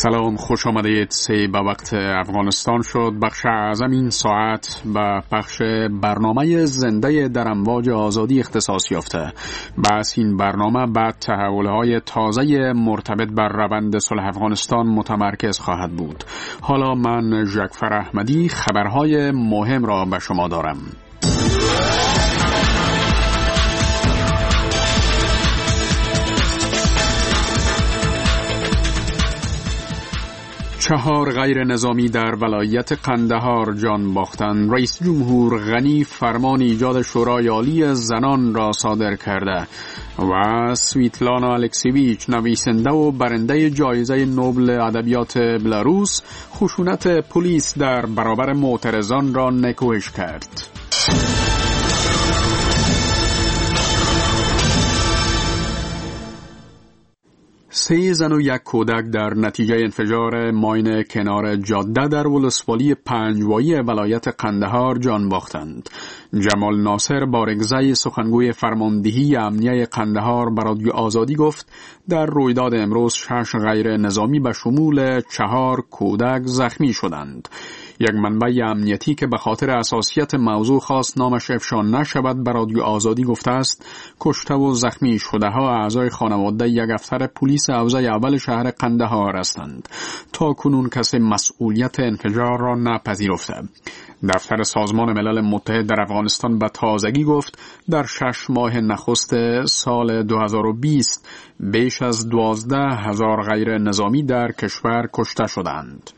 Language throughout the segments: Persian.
سلام، خوش آمدید. 3 به وقت افغانستان شد. بخش اعظم این ساعت به بخش برنامه زنده در امواج آزادی اختصاص یافته. بس این برنامه بعد تحولهای تازه مرتبط بر روند صلح افغانستان متمرکز خواهد بود. حالا من جعفر احمدی خبرهای مهم را به شما دارم. 4 غیر نظامی در ولایت قندهار جان باختند. رئیس جمهور غنی فرمان ایجاد شورای عالی زنان را صادر کرده و سویتلانا الکسیویچ، نویسنده و برنده جایزه نوبل ادبیات بلاروس، خشونت پلیس در برابر معترضان را نکوهش کرد. 3 زن و 1 کودک در نتیجه انفجار ماین کنار جاده در ولسوالی پنجوایی ولایت قندهار جان باختند. جمال ناصر بارگزای سخنگوی فرماندهی امنیه قندهار به رادیو آزادی گفت در رویداد امروز 6 غیر نظامی به شمول 4 کودک زخمی شدند. یک منبع امنیتی که به خاطر حساسیت موضوع خواست نامش افشا نشود به رادیو آزادی گفته است کشته و زخمی شده ها اعضای خانواده یک افسر پلیس حوزه اول شهر قندهار هستند. تا کنون کسی مسئولیت انفجار را نپذیرفته. دفتر سازمان ملل متحد در افغانستان به تازگی گفت در 6 ماه نخست سال 2020 بیش از 12,000 غیر نظامی در کشور کشته شدند.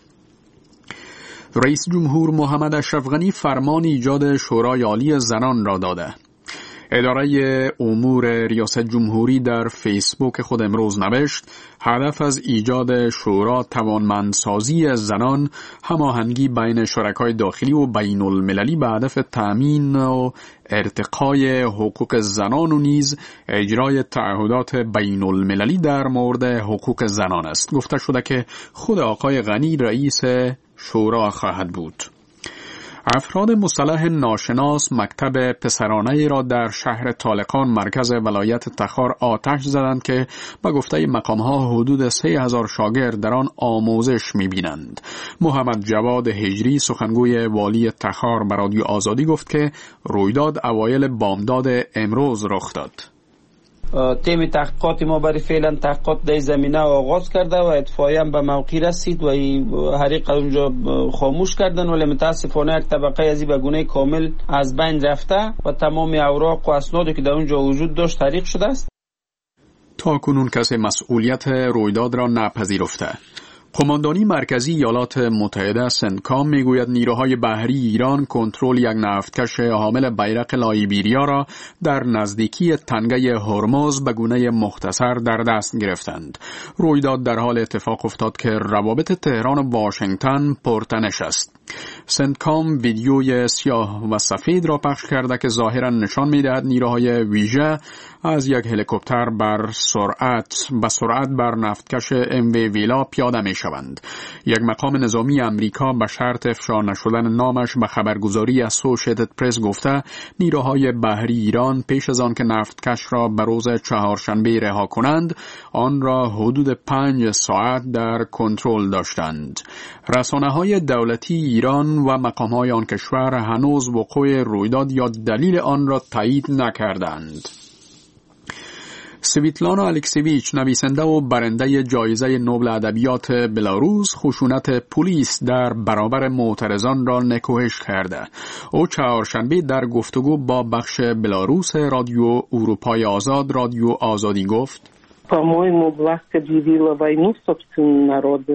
رئیس جمهور محمد اشرف غنی فرمان ایجاد شورای عالی زنان را داده. اداره امور ریاست جمهوری در فیسبوک خود امروز نوشت هدف از ایجاد شورا توانمندسازی زنان، هماهنگی بین شرکای داخلی و بین المللی به هدف تأمین و ارتقای حقوق زنان و نیز اجرای تعهدات بین المللی در مورد حقوق زنان است. گفته شده که خود آقای غنی رئیس شورا خواهد بود. افراد مسلح ناشناس مکتب پسرانه را در شهر طالقان مرکز ولایت تخار آتش زدند که به گفته مقام‌ها حدود 3,000 شاگرد در آن آموزش می‌بینند. محمد جواد هجری سخنگوی والی تخار به رادیو آزادی گفت که رویداد اوایل بامداد امروز رخ داد. تیم تحقیقات ما برای فعلا تحقیقات در زمینه آغاز کرده و اطفائیه هم به موقع رسید و حریق اونجا خاموش کردن، ولی متاسفانه یک طبقه از این به گونه کامل از بین رفته و تمام اوراق و اسنادی که در اونجا وجود داشت حریق شده است. تا کنون کسی مسئولیت رویداد را نپذیرفته. قماندانی مرکزی ایالات متحده سنتکام میگوید نیروهای بحری ایران کنترل یک نفتکش حامل بیرق لایبیریا را در نزدیکی تنگه هرمز به گونه مختصر در دست گرفتند. رویداد در حال اتفاق افتاد که روابط تهران و واشنگتن پرتنش است. سنتکام ویدیوی سیاه و سفید را پخش کرده که ظاهرا نشان می‌دهد نیروهای ویژه از یک هلیکوپتر به سرعت بر نفتکش ام وی ویلا پیاده می‌شوند. یک مقام نظامی امریکا به شرط افشا نشدن نامش به خبرگزاری اسوسییتد پرس گفته نیروهای بحری ایران پیش از آن که نفتکش را به روز چهارشنبه رها کنند آن را حدود 5 ساعت در کنترل داشتند. رسانه‌های دولتی ایران و مقام‌های آن کشور هنوز وقوع رویداد یا دلیل آن را تایید نکردند. سویتلانا الکسیویچ، نویسنده و برنده جایزه نوبل ادبیات بلاروس، خشونت پلیس در برابر معترضان را نکوهش کرده. او چهارشنبه در گفتگو با بخش بلاروس رادیو اروپای آزاد رادیو آزادی گفت: По-моему, власть объявила войну собственному народу.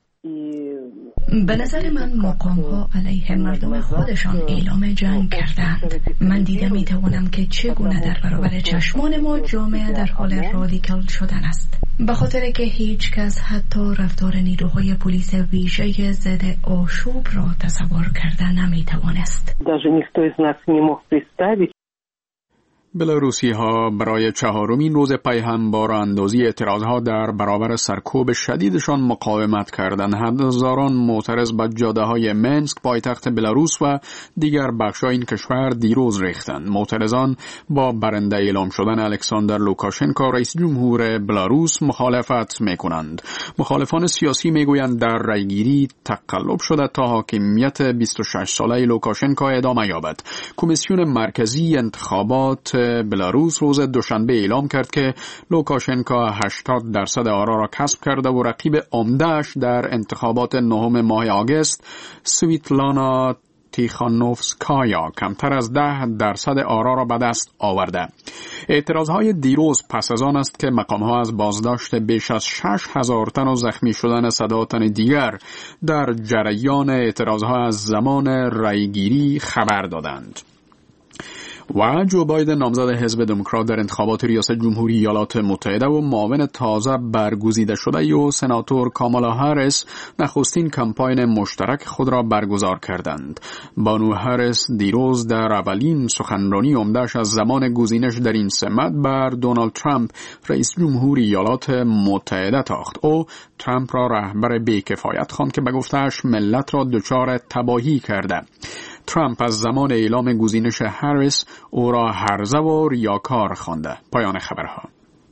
به نظر من مقام‌ها علیه مردم خودشان اعلام جنگ کردند. من دیده می‌توانم که چگونه در برابر چشمان ما جامعه در حال رادیکال شدن است. به خاطر که هیچ کس حتی رفتار نیروهای پلیس ویژه ضد آشوب را تصور کرده نمی‌توانست. Даже никто из нас не мог представить. بلاروسی ها برای چهارمین روز پی هم باراندازی اعتراضها در برابر سرکوب شدیدشان مقاومت کردند. هزاران معترض به جاده‌های منسک پایتخت بلاروس و دیگر بخش‌های این کشور دیروز ریختند. معترضان با برنده اعلام شدن الکساندر لوکاشنکو رئیس جمهور بلاروس مخالفت می‌کنند. مخالفان سیاسی میگویند در رأیگیری تقلب شده تا حاکمیت 26 ساله لوکاشنکو ادامه یابد. کمیسیون مرکزی انتخابات بلاروس روز دوشنبه اعلام کرد که لوکاشنکو 80% آرا را کسب کرده و رقیب عمده‌اش در انتخابات 9 ماه آگوست سویتلانا تیخانوفسکایا کمتر از 10% آرا را به دست آورده. اعتراضهای دیروز پس از آن است که مقام‌ها از بازداشت بیش از 6,000 تن و زخمی شدن 100 تن دیگر در جریان اعتراضها از زمان رأیگیری خبر دادند. و جو بایدن نامزد حزب دموکرات در انتخابات ریاست جمهوری ایالات متحده و معاون تازه برگزیده شده و سناتور کامالا هریس نخستین کمپاین مشترک خود را برگزار کردند. بانو هریس دیروز در اولین سخنرانی عمده‌اش از زمان گزینش در این سمت بر دونالد ترامپ رئیس جمهوری ایالات متحده تاخت. او ترامپ را رهبر بی‌کفایت خواند که به گفته‌اش ملت را دچار تباهی کرده. ترامپ از زمان اعلام گزینش هریس او را هرزه و ریاکار خوانده. پایان خبرها.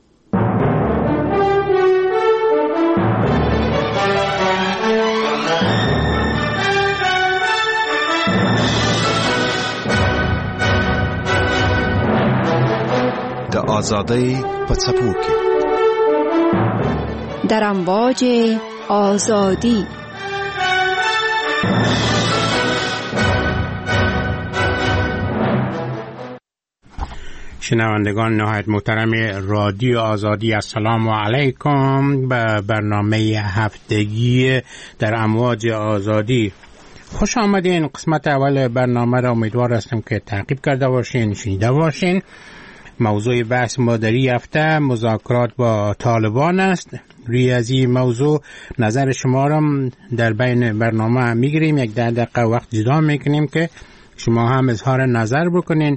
د آزادی په څپو کې در امواج آزادی. شنوندگان نهایت محترم رادیو آزادی، السلام علیکم. به برنامه هفتگی در امواج آزادی خوش آمدین. قسمت اول برنامه را امیدوار هستم که تعقیب کرده باشین، شنیده باشین. موضوع بحث ما در این هفته مذاکرات با طالبان است. روی از این موضوع نظر شما را در بین برنامه میگیریم، یک 10 دقیقه وقت جدا میکنیم که شما هم اظهار نظر بکنین.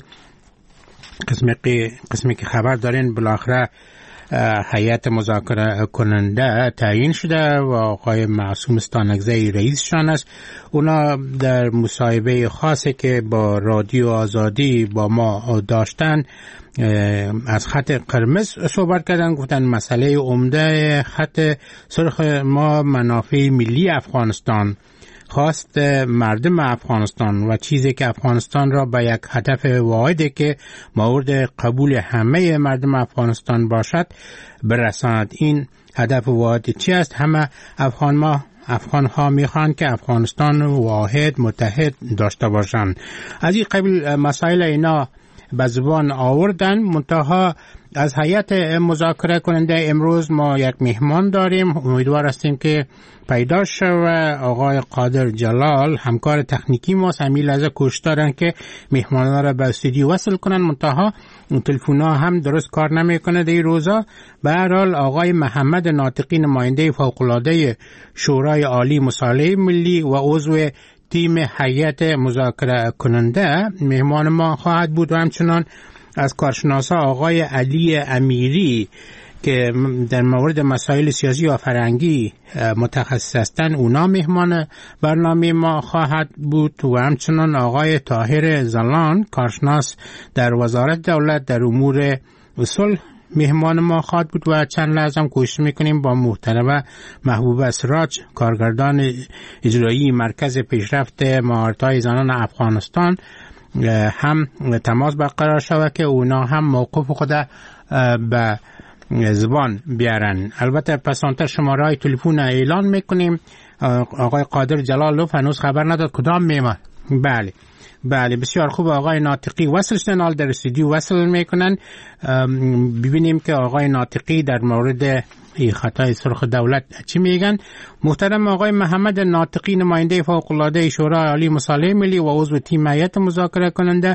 قسمی که خبر دارین بالاخره هیئت مذاکره کننده تعیین شده و آقای معصوم استانکزی رئیسشان است. اونا در مصاحبه خاصی که با رادیو آزادی با ما داشتن از خط قرمز صحبت کردن. گفتن مسئله عمده خط سرخ ما منافع ملی افغانستان، خواست مردم افغانستان و چیزی که افغانستان را به یک هدف واحدی که مورد قبول همه مردم افغانستان باشد برساند. این هدف واحد چی است؟ همه افغان ها میخوان که افغانستان واحد متحد داشته باشند. از این قبیل مسائل اینا به زبان آوردن. منتها از هیئت مذاکره کننده امروز ما یک مهمان داریم. امیدوار هستیم که پیدا شود. آقای قادر جلال همکار تکنیکی ما همین لحظه کوشش دارن که مهمانا را به استودیو وصل کنن، منتها تلفن‌ها هم درست کار نمیکنه در این روزا. به هر حال آقای محمد ناطقی نماینده فوق‌العاده شورای عالی مصالحه ملی و عضو تیم هیئت مذاکره کننده مهمان ما خواهد بود و همچنان از کارشناسا آقای علی امیری که در مورد مسائل سیاسی و فرهنگی متخصص هستند، اونا مهمان برنامه ما خواهد بود و همچنان آقای طاهر زلان کارشناس در وزارت دولت در امور صلح مهمان ما خواهد بود و چند لحظه هم کوشش میکنیم با محترمه محبوبه سراج کارگردان اجرایی مرکز پیشرفت مهارت‌های زنان افغانستان هم تماس برقرار شود که اونا هم موقف خود به زبان بیارن. البته پسانتر شماره تلفن اعلان میکنیم. آقای قادر جلال هنوز خبر نداد کدام میمان. بله بسیار خوب. آقای ناطقی وصل شدن، در استودیو وصل میکنن. ببینیم که آقای ناطقی در مورد این خطای سرخ دولت چی میگن. محترم آقای محمد ناطقی نماینده فوق‌العاده شورای عالی مصالحه ملی و عضو تیم هیئت مذاکره کننده،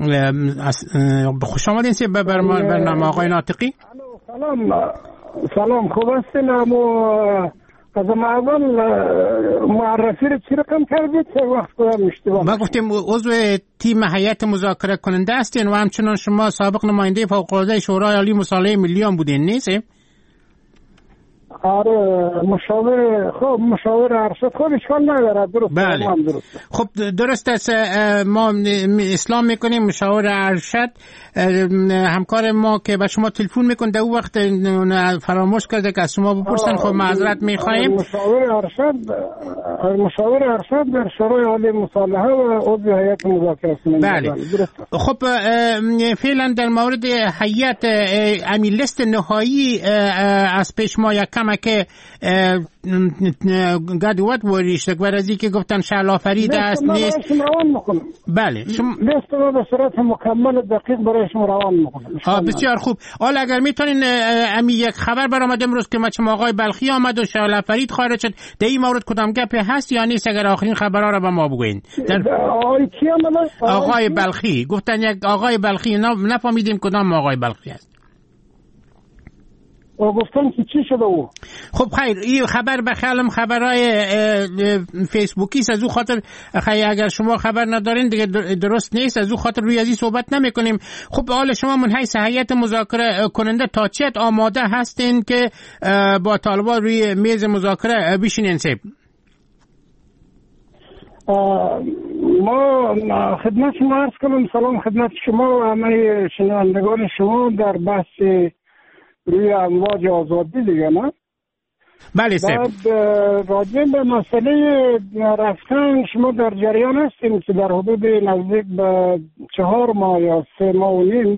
خوش آمدین به برنامه آقای ناطقی. سلام خوب هستین؟ از اول معرفی رو چی رقم کردید که وقت کنم اشتباه ما گفتیم عضو تیم هیئت مذاکره کننده هستین و همچنان شما سابق نماینده فوق‌العاده شورای عالی مصالحه ملی هم بودین نیست؟ آره مشاور ارشد خود اشکال نداره درست. بله. خب درست است. ما اسلام میکنیم مشاور ارشد همکار ما که به شما تلفن میکنه در اون وقت فراموش کرده که از شما بپرسن. خب معذرت میخوایم. مشاور ارشد در شورای عالی مصالحه و عضو هیئت مذاکره کننده. بله. خب فعلا در مورد هیئت امی لیست نهایی از پیش ما یک کم که گادوات وریشتک برازی که گفتن شعلا فرید است نیست. بله لیست رو به صورت مکمل دقیق برای شما روان میکنم. بسیار خوب. حالا اگر میتونین امی یک خبر برآمد امروز که مثلا آقای بلخی آمد و شعلا فرید خارج شد، در این مورد کدام گپ هست یا نیست؟ اگر آخرین خبرها رو به ما بگوین. آقای کی آمد؟ آقای بلخی. گفتن یک آقای بلخی، نفهمیدیم کدام آقای بلخی است. گفتن که چی شده او؟ خب خیر، این خبر به خیالم خبرهای فیسبوکی است، از او خاطر اگر شما خبر ندارین دیگه درست نیست، از او خاطر روی ازی صحبت نمی کنیم. خب حالا شما من حیث هیئت مذاکره کننده تا چقدر آماده هستین که با طالبان روی میز مذاکره بشینین؟ ما خدمت شما عرض کنم. سلام خدمت شما و همه شنوندگان شما در بحث روی امواج آزادی دیگه، نه؟ بله سر. بعد راجع به مسئله رفتن شما در جریان هستیم که در حدود نزدیک به 4 ماه یا 3 ماه و نیم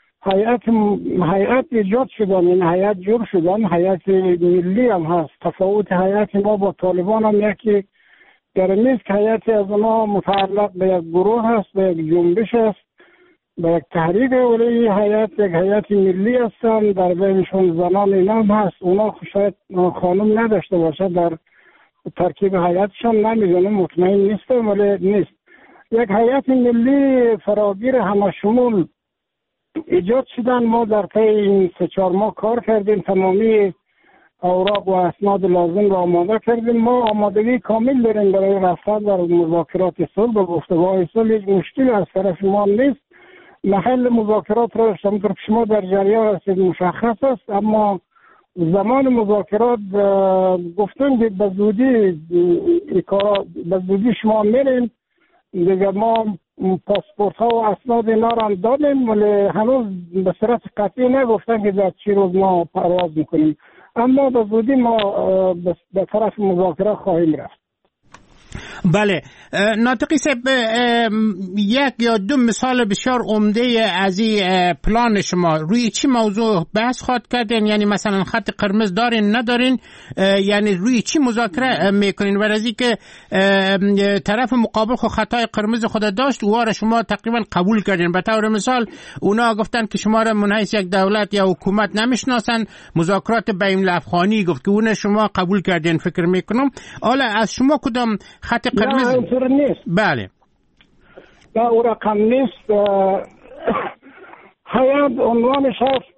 هیئت ایجاد شدن، این هیئت جور شدن، هیئت ملی هم هست. تفاوت هیئت ما با طالبان هم یکی در نیست که هیئت از ما متعلق به یک گروه هست، به یک جنبش هست، به یک تحریک، ولی هیئت یک هیئت ملی هستن، در بینشون زنان اینا هم هست. اونا شاید خانم نداشته باشه در ترکیب هیئتشان، نمیدونم، مطمئن نیستم ولی نیست. یک هیئت ملی فراگیر همشمول ایجاد شدن. ما در طی این 3-4 ماه کار کردیم، تمامی اوراق و اسناد لازم را آماده کردیم. ما آمادگی کامل داریم برای رفتن در مذاکرات صلح و گفتگوهای صلح. هیچ مشکلی از طرف ما نیست. محل مذاکرات را شما در جریان هستید مشخص است، اما زمان مذاکرات گفتن که به زودی شما میرین دیگه. ما پاسپورت ها و اسناد اینا را هم دادیم ولی هنوز به صورت قطعی نگفتن که در چی روز ما پرواز میکنیم، اما به زودی ما به طرف مذاکره خواهیم رفت. بله ناطقی صاحب، 1 یا 2 مثال بسیار عمده از این پلان شما روی چی موضوع بحث خواهد کردین؟ یعنی مثلا خط قرمز دارین ندارین؟ یعنی روی چی مذاکره میکنین؟ ورزی که طرف مقابل خود خطای قرمز خود داشت اوها را شما تقریبا قبول کردین. به طور مثال اونا گفتن که شما را من حیث یک دولت یا حکومت نمیشناسن. مذاکرات بین الافغانی گفت که اون شما قبول کردین فکر میکنم. حالا از شما کدام خط قرمز؟ نه اینطور نیست. بله نه او رقم نیست. هیئت عنوانش هست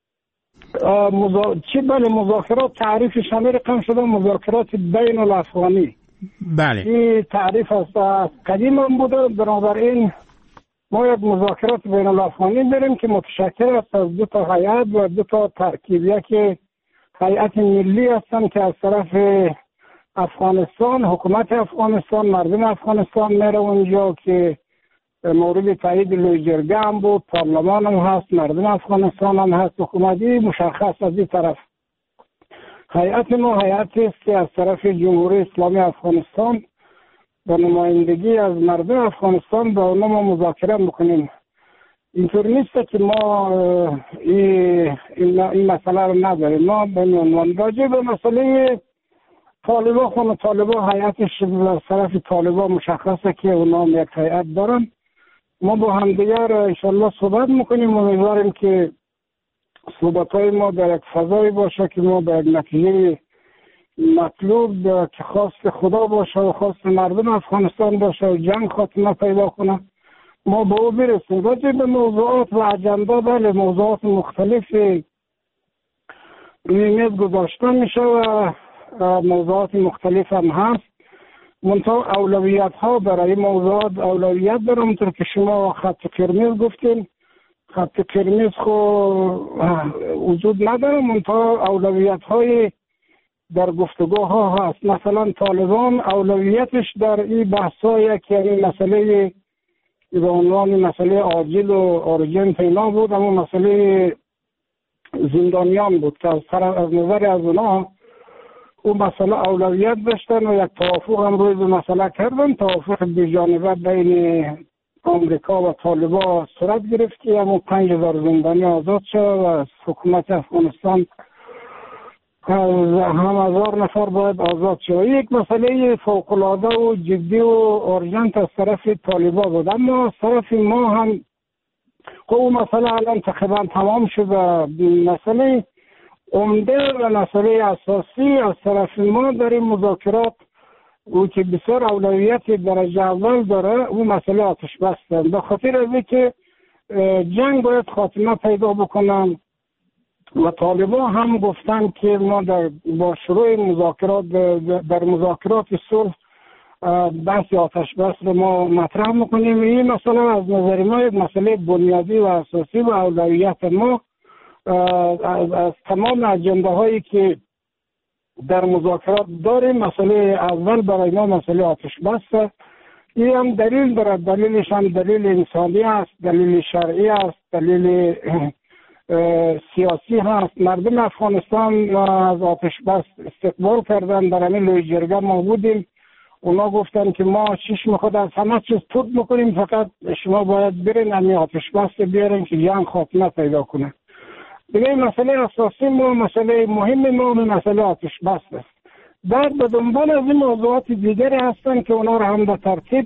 بله مذاکرات، تعریفش همه رقم شده مذاکرات بین الافغانی. بله این تعریف است، قدیم هم بوده. بنابراین ما یک مذاکرات بین الافغانی داریم که متشکل است از 2 تا هیئت و 2 تا ترکیب. یکی هیئت ملی هستن که از طرف افغانستان، حکومت افغانستان، مردم افغانستان میره اونجا که مورد تایید لوی جرگه هم بود، پارلمان هم هست، مردم افغانستان هم هست، حکومتی مشخص از این طرف. هیئت ما هیئتی است که از طرف جمهوری اسلامی افغانستان با نمایندگی از مردم افغانستان با اونا ما مذاکره میکنیم. اینطور نیست که ما این مسئله رو نداریم. ما به عنوان راجع به مسئله طالبان هیئتش از طرف طالبان مشخصه که اونا یک هیئت دارن. ما با همدیگر انشالله صحبت میکنیم. امیدواریم که صحبتهای ما در یک فضایی باشه که ما به یک نتیجه مطلوب که خواست خدا باشه و خواست مردم افغانستان باشه و جنگ خاتمه پیدا کنه ما به او برسیم. راجع به موضوعات و اجندا بله موضوعات مختلفی روی میز گذاشته میشه و موضوعات مختلف هم هست. منتها اولویت ها برای موضوعات اولویت داره. اونطور که شما خط قرمز گفتین، خط قرمز وجود نداره، منتها اولویت های در گفتگوها هست. مثلا طالبان اولویتش در این بحث‌ها که مسئله به عنوان مسئله عاجل و اورجنت اینا بود، اما مسئله زندانیان بود که از نظر از اونا اون مسئله اولویت داشتن و یک توافق هم روی به مسئله کردن. توافق بی‌جانبه بین آمریکا و طالبان صورت گرفت که همون 5000 زندانی آزاد شد و از حکومت افغانستان هم 1000 نفر باید آزاد شد. یک مسئله فوق‌العاده و جدی و اورژنت از طرف طالبان بود، اما از طرف ما هم اون مسئله الان تقریبا تمام شده. مسئله عمده و مسئله اساسی از طرف ما در این مذاکرات او که بسیار اولویت درجه اول داره، اون مسئله آتش بس. به خاطر از اینکه جنگ باید خاتمه پیدا بکنن و طالبان هم گفتن که ما با شروع مذاکرات در مذاکرات صلح بحث آتش بس رو ما مطرح میکنیم. این مسئله از نظر ما یک مسئله بنیادی و اساسی و اولویت ما از تمام اجنده هایی که در مذاکرات داریم. مسئله اول برای ما مسئله آتش بس. این هم دلیل دارد، دلیلش هم دلیل انسانی است، دلیل شرعی است، دلیل سیاسی هست. مردم افغانستان از آتش بس استقبال کردن. در همین لوی جرگه ما بودیم، اونا گفتن که ما چشم خود از همه چیز توت میکنیم، فقط شما باید برین همین آتش بس بیارین که جنگ خاتمه پیدا کنه. دیگه مسئله اساسی ما، مسئله مهم ما مسئله آتش بس است. بعد به دنبال از این موضوعات دیگری هستن که اونا رو هم به ترتیب،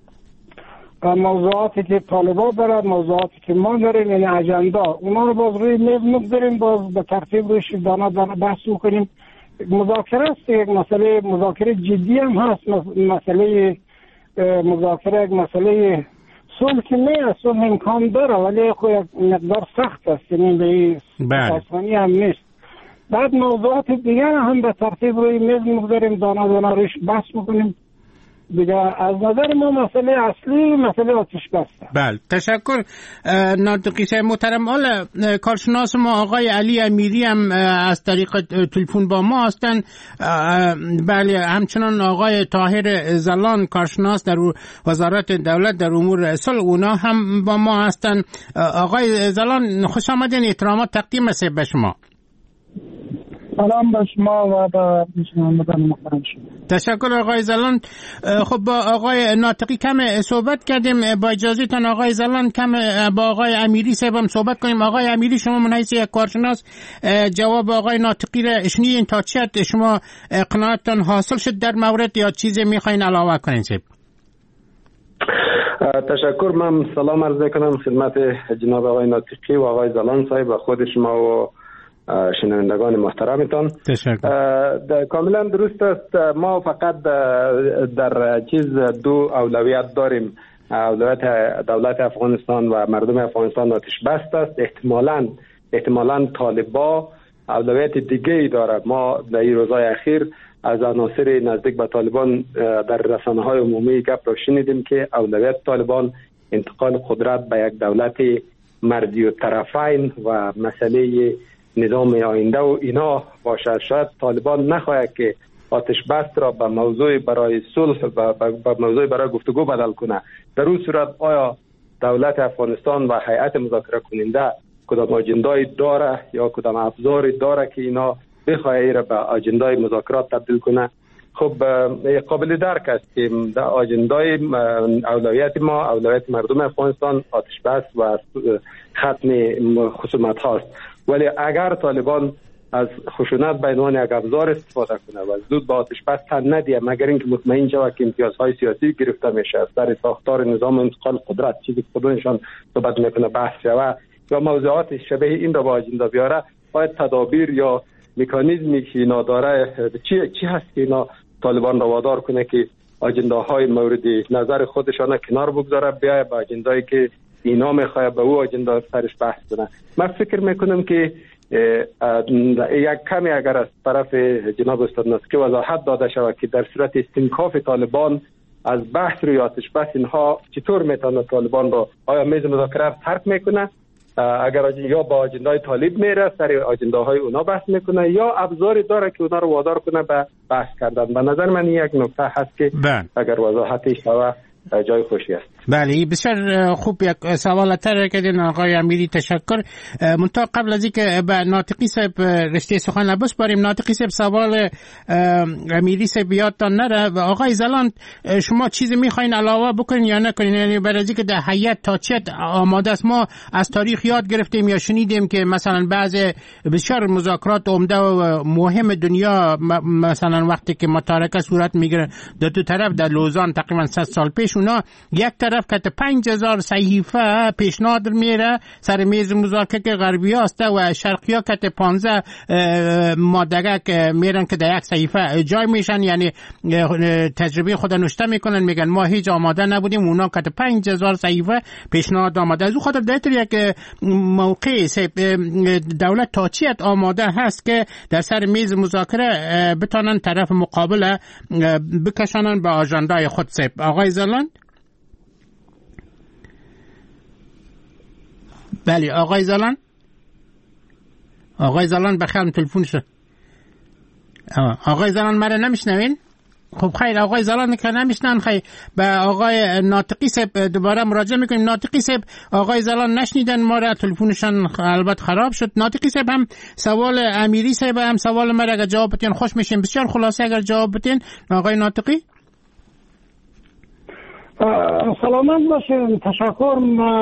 موضوعاتی که طالبان دارن، موضوعاتی که ما داریم، یعنی اجندا، اونا رو باز روی میز میگذاریم، باز به ترتیب روش دانه بحث میکنیم. مذاکره است، یک مسئله مذاکره جدی هم هست. مسئله مذاکره یک مسئله صلح که نه، صلح امکان داره ولی خود یک مقدار سخت است، یعنی به آسانی هم نیست. بعد موضوعات دیگر هم به ترتیب روی میز میگذاریم، دانه دانه روش بحث میکنیم. دیگه از نظر ما مسئله اصلی مسئله آتش بسته. بله، تشکر ناطقی صاحب محترم. حالا کارشناس ما آقای علی امیری هم از طریق تلفن با ما هستن. بله، همچنان آقای طاهر زلان کارشناس در وزارت دولت در امور صلح، اونا هم با ما هستن. آقای زلان خوش آمدین، احترامات تقدیم است به شما. سلام به شما و به شنوندگان محترم شما. تشکر آقای زلان. خب با آقای ناطقی کم صحبت کردیم، با اجازهتان آقای زلان کم با آقای امیری صاحب هم صحبت کنیم. آقای امیری، شما من حیث یک کارشناس جواب آقای ناطقی را شنیدین، تا چه حد شما قناعتتان حاصل شد در مورد، یا چیزی میخواین علاوه کنین صاحب؟ تشکر. من سلام عرض کنم خدمت جناب آقای ناطقی و آقای زلان صاحب و خود شما و شنوندگان محترمتان. کاملا درست است. ما فقط در چیز دو اولویت داریم. اولویت دولت افغانستان و مردم افغانستان آتش بس است. احتمالاً طالبان اولویت دیگه ای داره. ما در این روزهای اخیر از عناصر نزدیک به طالبان در رسانه‌های عمومی گپ را شنیدیم که اولویت طالبان انتقال قدرت به یک دولت مردی و طرفین و مسئله نظام آینده و اینا باشه. شاید طالبان نخواهد که آتش بس را به موضوع برای صلح و به موضوع برای گفتگو بدل کنه. در اون صورت آیا دولت افغانستان و هیئت مذاکره کننده کدام اجندای داره یا کدام ابزاری داره که اینا بخواه ای را به اجندای مذاکرات تبدیل کنه؟ خب قابل درک است که در اجندای اولویت ما، اولویت مردم افغانستان آتش بس و ختم خصومت هاست. ولی اگر طالبان از خشونت به عنوان یک ابزار استفاده کنه و زود به آتش بس تن ندیه مگر اینکه مطمئن شود که امتیازهای سیاسی گرفته میشه از سر ساختار نظام انتقال قدرت، چیزی که خودشان صحبت میکنه بحث شود، یا موضوعات شبیه این را با اجندا بیاره، باید تدابیر یا مکانیزمی که اینا داره چی هست که اینا طالبان را وادار کنه که اجنداهای مورد نظر خودشان کنار بگذاره، بیای با اجندایی که اینا میخواد به او اجندا سرش بحث کنه. من فکر میکنم که یک کمی اگر از طرف جناب استاد ناطقی وضاحت داده شود که در صورت استنکاف طالبان از بحث روی آتش بس اینها چطور میتونه طالبان را آیا میز مذاکره ترک میکنه، اگر یا با اجندای طالب میره سر اجنداهای اونا بحث میکنه یا ابزاری داره که اونا رو وادار کنه به بحث کردن. به نظر من یک نکته هست که اگر وضاحتش شود جای خوشی است. بله بسیار خوب. یک سوال تر کردین آقای امیری، تشکر. منتها قبل از اینکه به ناطقی صاحب رشته سخن بسپاریم، ناطقی صاحب سوال امیری صاحب یادتان نره و آقای زلان شما چیزی میخواین علاوه بکنین یا نکنین؟ یعنی برای اینکه در هیئت تا چه آماده است. ما از تاریخ یاد گرفتیم یا شنیدیم که مثلا بعض بسیار مذاکرات عمده و مهم دنیا مثلا وقتی که متارکه صورت میگیره در دو طرف در لوزان تقریبا 100 سال پیش، اونا یک طرف که 5000 صحیفه پیشنهاد میره سر میز مذاکره غربی هست و شرقی ها که 15 ماده که میرن که در یک صحیفه جای میشن، یعنی تجربه خود نوشته میکنن، میگن ما هیچ آماده نبودیم، اونا که 5000 صحیفه پیشنهاد آماده. از او خاطر در یک موقع دولت تاچیت آماده هست که در سر میز مذاکره بتانن طرف مقابل بکشانن به آژاندای خود. آقای زلان. بله آقای زلان. آقای زلان بخیر تلفن شد. آقای زلان مرا نمیشنوین؟ خب خیر آقای زلان که نمیشنن، خیر به آقای ناطقی صاحب دوباره مراجعه میکنیم. ناطقی صاحب آقای زلان نشنیدن ما را، تلفنشان البته خراب شد. ناطقی صاحب هم سوال امیری صاحب هم سوال ما را اگر جواب بدین خوش میشیم. بسیار خلاصه اگر جواب بدین آقای ناطقی. سلامت باشین. تشکر.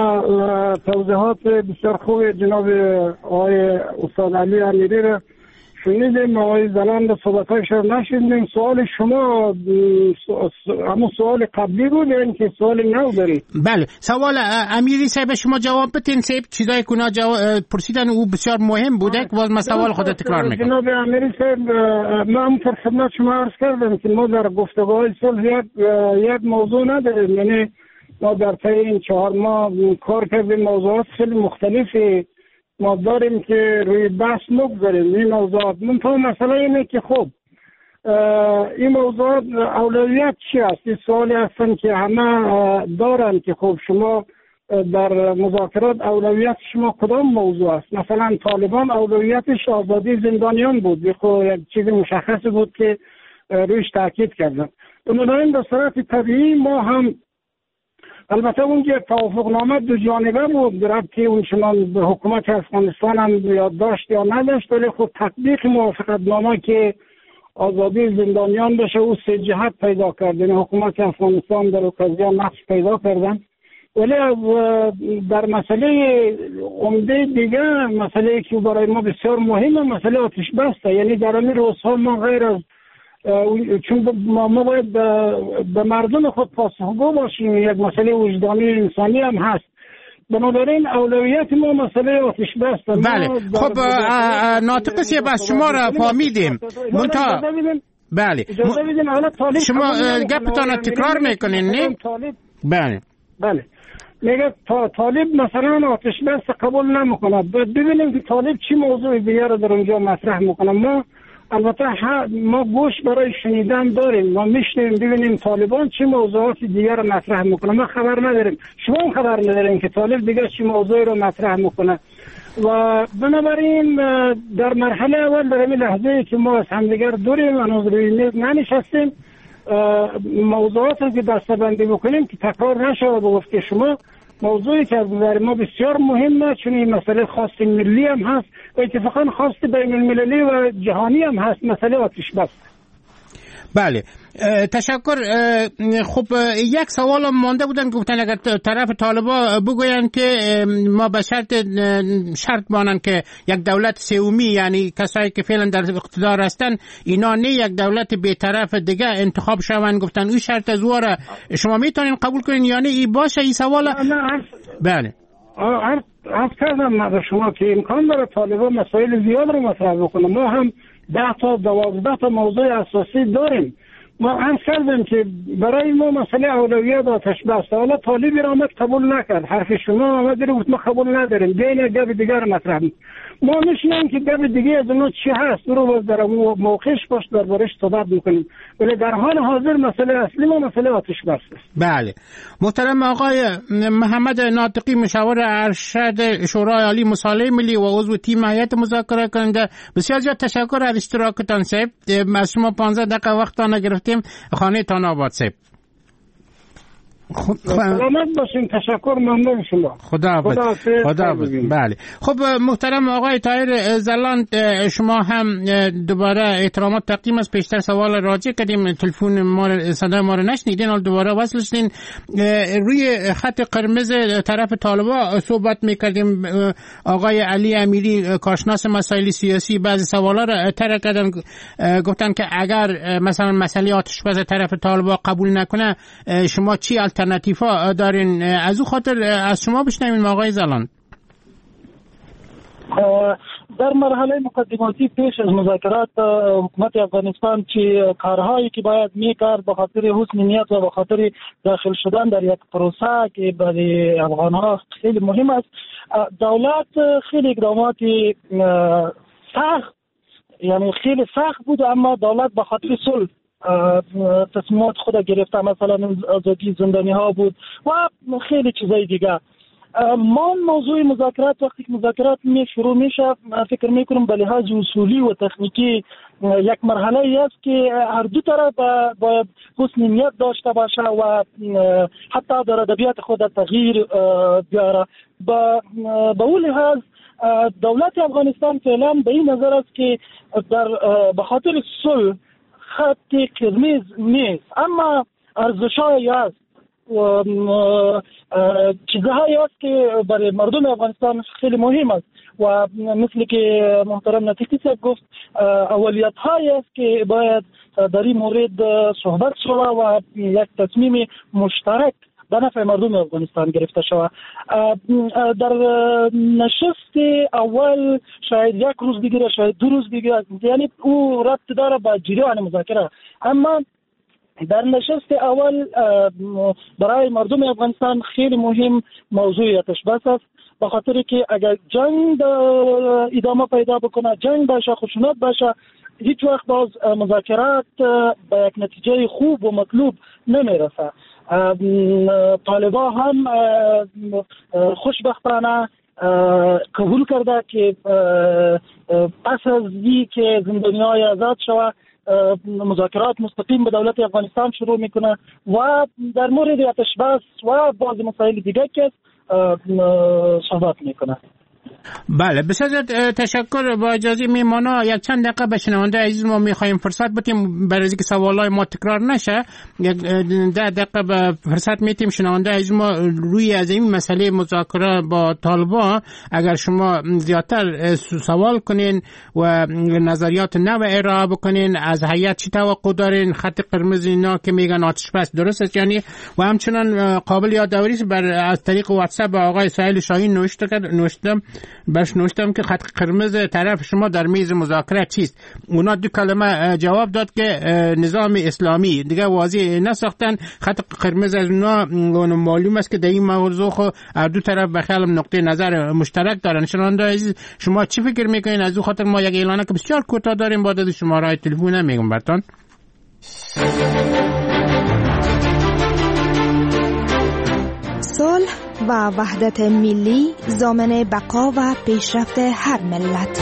توضیحات بسیار خوب جناب آقای استاد علی امیری را شنیدیم، آقای زلان به صحبتایش نشنیدیم. سوال شما همون سوال قبلی بود یا اینکه سوال نو دارید؟ بله سوال امیری صاحب شما جواب بدین. صاحب چیزای که پرسیدن او بسیار مهم بوده که باز ما سوال خود تکرار میکنم. جناب امیری صاحب ما هم در خدمت شما عرض کردم که ما در گفتگوهای صلح یک موضوع نداریم، یعنی ما در طی این 4 ماه کار کردیم، موضوعات خیلی مختلفی ما داریم که روی بحث نگذاریم. این موضوعات منطقه مسئله اینه که خب این موضوعات اولویت چی است؟ این سوالی هستن که همه دارن که خب شما در مذاکرات اولویت شما کدام موضوع است؟ مثلا طالبان اولویتش آزادی زندانیان بود، خب یک چیز مشخص بود که رویش تاکید کردن. بنابراین به صورت طبیعی ما هم البته اون که توافقنامه دو جانبه بود، ربطی اون چنان به حکومت افغانستان هم یادداشت یا نداشت، ولی خب تطبیق موافقتنامه که آزادی زندانیان بشه او 3 جهت پیدا کرد. یعنی حکومت افغانستان در قضیه نقش پیدا کردن، ولی در مسئله عمده دیگه، مسئله که برای ما بسیار مهمه، مسئله آتش بسته. یعنی در این روزها ما غیر از چون ما باید به مردم خود پاسخگو باشیم، یک مسئله وجدانی انسانی هم هست. بنابراین اولویت ما مسئله آتش بسته. بله خب ناطق صاحب از شما را فهمیدیم. بله شما گپتان تکرار میکنین نه؟ بله میگه طالب مثلا آتش بس قبول نمیکنه. ببینیم که طالب چی موضوع دیگه رو در اونجا مطرح میکنه. ما البته ما گوش برای شنیدن داریم، ما میشنیم ببینیم طالبان چی موضوعات دیگه رو مطرح میکنه. ما خبر نداریم، شما هم خبر نداریم که طالب دیگه چی موضوعی رو مطرح میکنه. و بنابراین در مرحله اول در این لحظه که ما از همدیگر دوریم و از روی میز ننشستیم، موضوعاتی که دسته‌بندی بکنیم که تکرار نشه و گفت که شما موضوعی که از نظر ما بسیار مهمه، چون این مسئله خاص ملی هم هست و اتفاقا خاص بین المللی و جهانی هم هست، مسئله آتش بس. بله تشکر. خب یک سوال مانده بودن، گفتن اگر طرف طالبا بگوین که ما به شرط بانن که یک دولت سومی، یعنی کسایی که فعلا در اقتدار هستن اینا نه یک دولت بی‌طرف دیگه انتخاب شون، گفتن این شرط از واره شما میتونین قبول کنین یا نه؟ این باشه این سوال. بله عرض کردم به شما که امکان داره طالبا مسائل زیاد رو مطرح بکنه. ما هم 10 تا 12 تا موضوع اساسی داریم. ما عرض کردم که برای ما مسئله اولویت آتش بسته. حالا طالبی را آمد قبول نکرد، حرف شما آمد گفت ما قبول نداریم، بین گپ دیگر مطرح. ما میشنیم که گپ دیگه از اون چی هست رو در موقعش باش دربارش صحبت میکنیم، ولی در حال حاضر مسئله اصلی ما مسئله آتش بس است. بله محترم آقای محمد ناطقی، مشاور ارشد شورای عالی مصالحه ملی و عضو تیم هیئت مذاکره کننده، بسیار زیاد تشکر از اشتراکتان صاحب. از شما 15 دقیقه وقتان گرفتیم. خانه تان آباد صاحب. سلامت باشین. تشکر، ممنون شما. خدا بله. خب محترم آقای طاهر زلان، شما هم دوباره احترامات تقدیم است. پیشتر سوال راجع کردیم، تلفن ما صدای ما رو نشنیدین، حالا دوباره وصل شدین. روی خط قرمز طرف طالبان صحبت میکردیم. آقای علی امیری کارشناس مسائل سیاسی بعضی سوالا رو طرح کردن، گفتن که اگر مثلا مسئله آتش بس طرف طالبان قبول نکنه شما چی الटरनेटिवा دارین؟ از او خاطر از شما بشنویم آقای زلان. در مرحله مقدماتی پیش از مذاکرات حکومت افغانستان که کارهایی که باید میکرد به خاطر حسن نیت و به خاطر داخل شدن در یک پروسه که برای افغانها خیلی مهم است، دولت خیلی اقدامات سخت، یعنی خیلی سخت بود، اما دولت به خاطر صلح تصمیمات خود گرفته، مثلا آزادی زندانی ها بود و خیلی چیزای دیگه. ما موضوع مذاکرات وقتی که مذاکرات شروع میشه فکر میکنم به لحاظ اصولی و تکنیکی یک مرحله است که هر دو طرف باید حسن نیت داشته باشه و حتی در ادبیات خود تغییر بیاره. به اون لحاظ دولت افغانستان فعلا به این نظر است که به خاطر صلح خط قرمز نیست، اما ارزش‌هایی است و چیزهایی است که برای مردم افغانستان خیلی مهم است و مثل که محترم نطیقی صاحب گفت اولیت‌هایی است که باید در این مورد صحبت شود و یک تصمیم مشترک به نفع مردم افغانستان گرفته شود. در نشست اول شاید یک روز بگیره، شاید 2 روز بگیره، یعنی او ربط داره به جریان مذاکره، اما در نشست اول برای مردم افغانستان خیلی مهم موضوع آتش بس است، به خاطر که اگر جنگ ادامه پیدا بکنه، جنگ باشه، خشونت باشه، هیچ وقت باز مذاکرات به یک نتیجه خوب و مطلوب نمیرسه. طالبان هم خوشبختانه قبول کرده که پس از که زندانی‌های آزاد شود مذاکرات مستقیم به دولت افغانستان شروع میکنه و در مورد آتش بس و بعضی مسائل دیگه که صحبت میکنه. بله بسیار تشکر. با اجازه میمانا یک چند دقیقه به شنونده عزیز ما میخوایم فرصت بدیم برای اینکه سوالای ما تکرار نشه. یک 10 دقیقه به فرصت میتیم شنونده عزیز ما روی از این مسئله مذاکره با طالبان اگر شما زیادتر سوال کنین و نظریات نو ارائه بکنین، از هیئت چی توقع دارین، خط قرمز اینا که میگن آتش بس درست است یعنی، و همچنان قابل یادآوری است از طریق واتساپ آقای سهیل شاهین نوشتم که خط قرمز طرف شما در میز مذاکره چیست. اونا 2 کلمه جواب داد که نظام اسلامی، دیگه واضح نساختن. خط قرمز از اونا معلوم است که در این موضوع خو دو طرف به خیال نقطه نظر مشترک دارن. شنونده عزیز شما چی فکر میکنین؟ از او خاطر ما یک اعلانه که بسیار کوتاه داریم، با داد شماره تلفن میگم براتون. صلح و وحدت ملی ضامن بقا و پیشرفت هر ملت.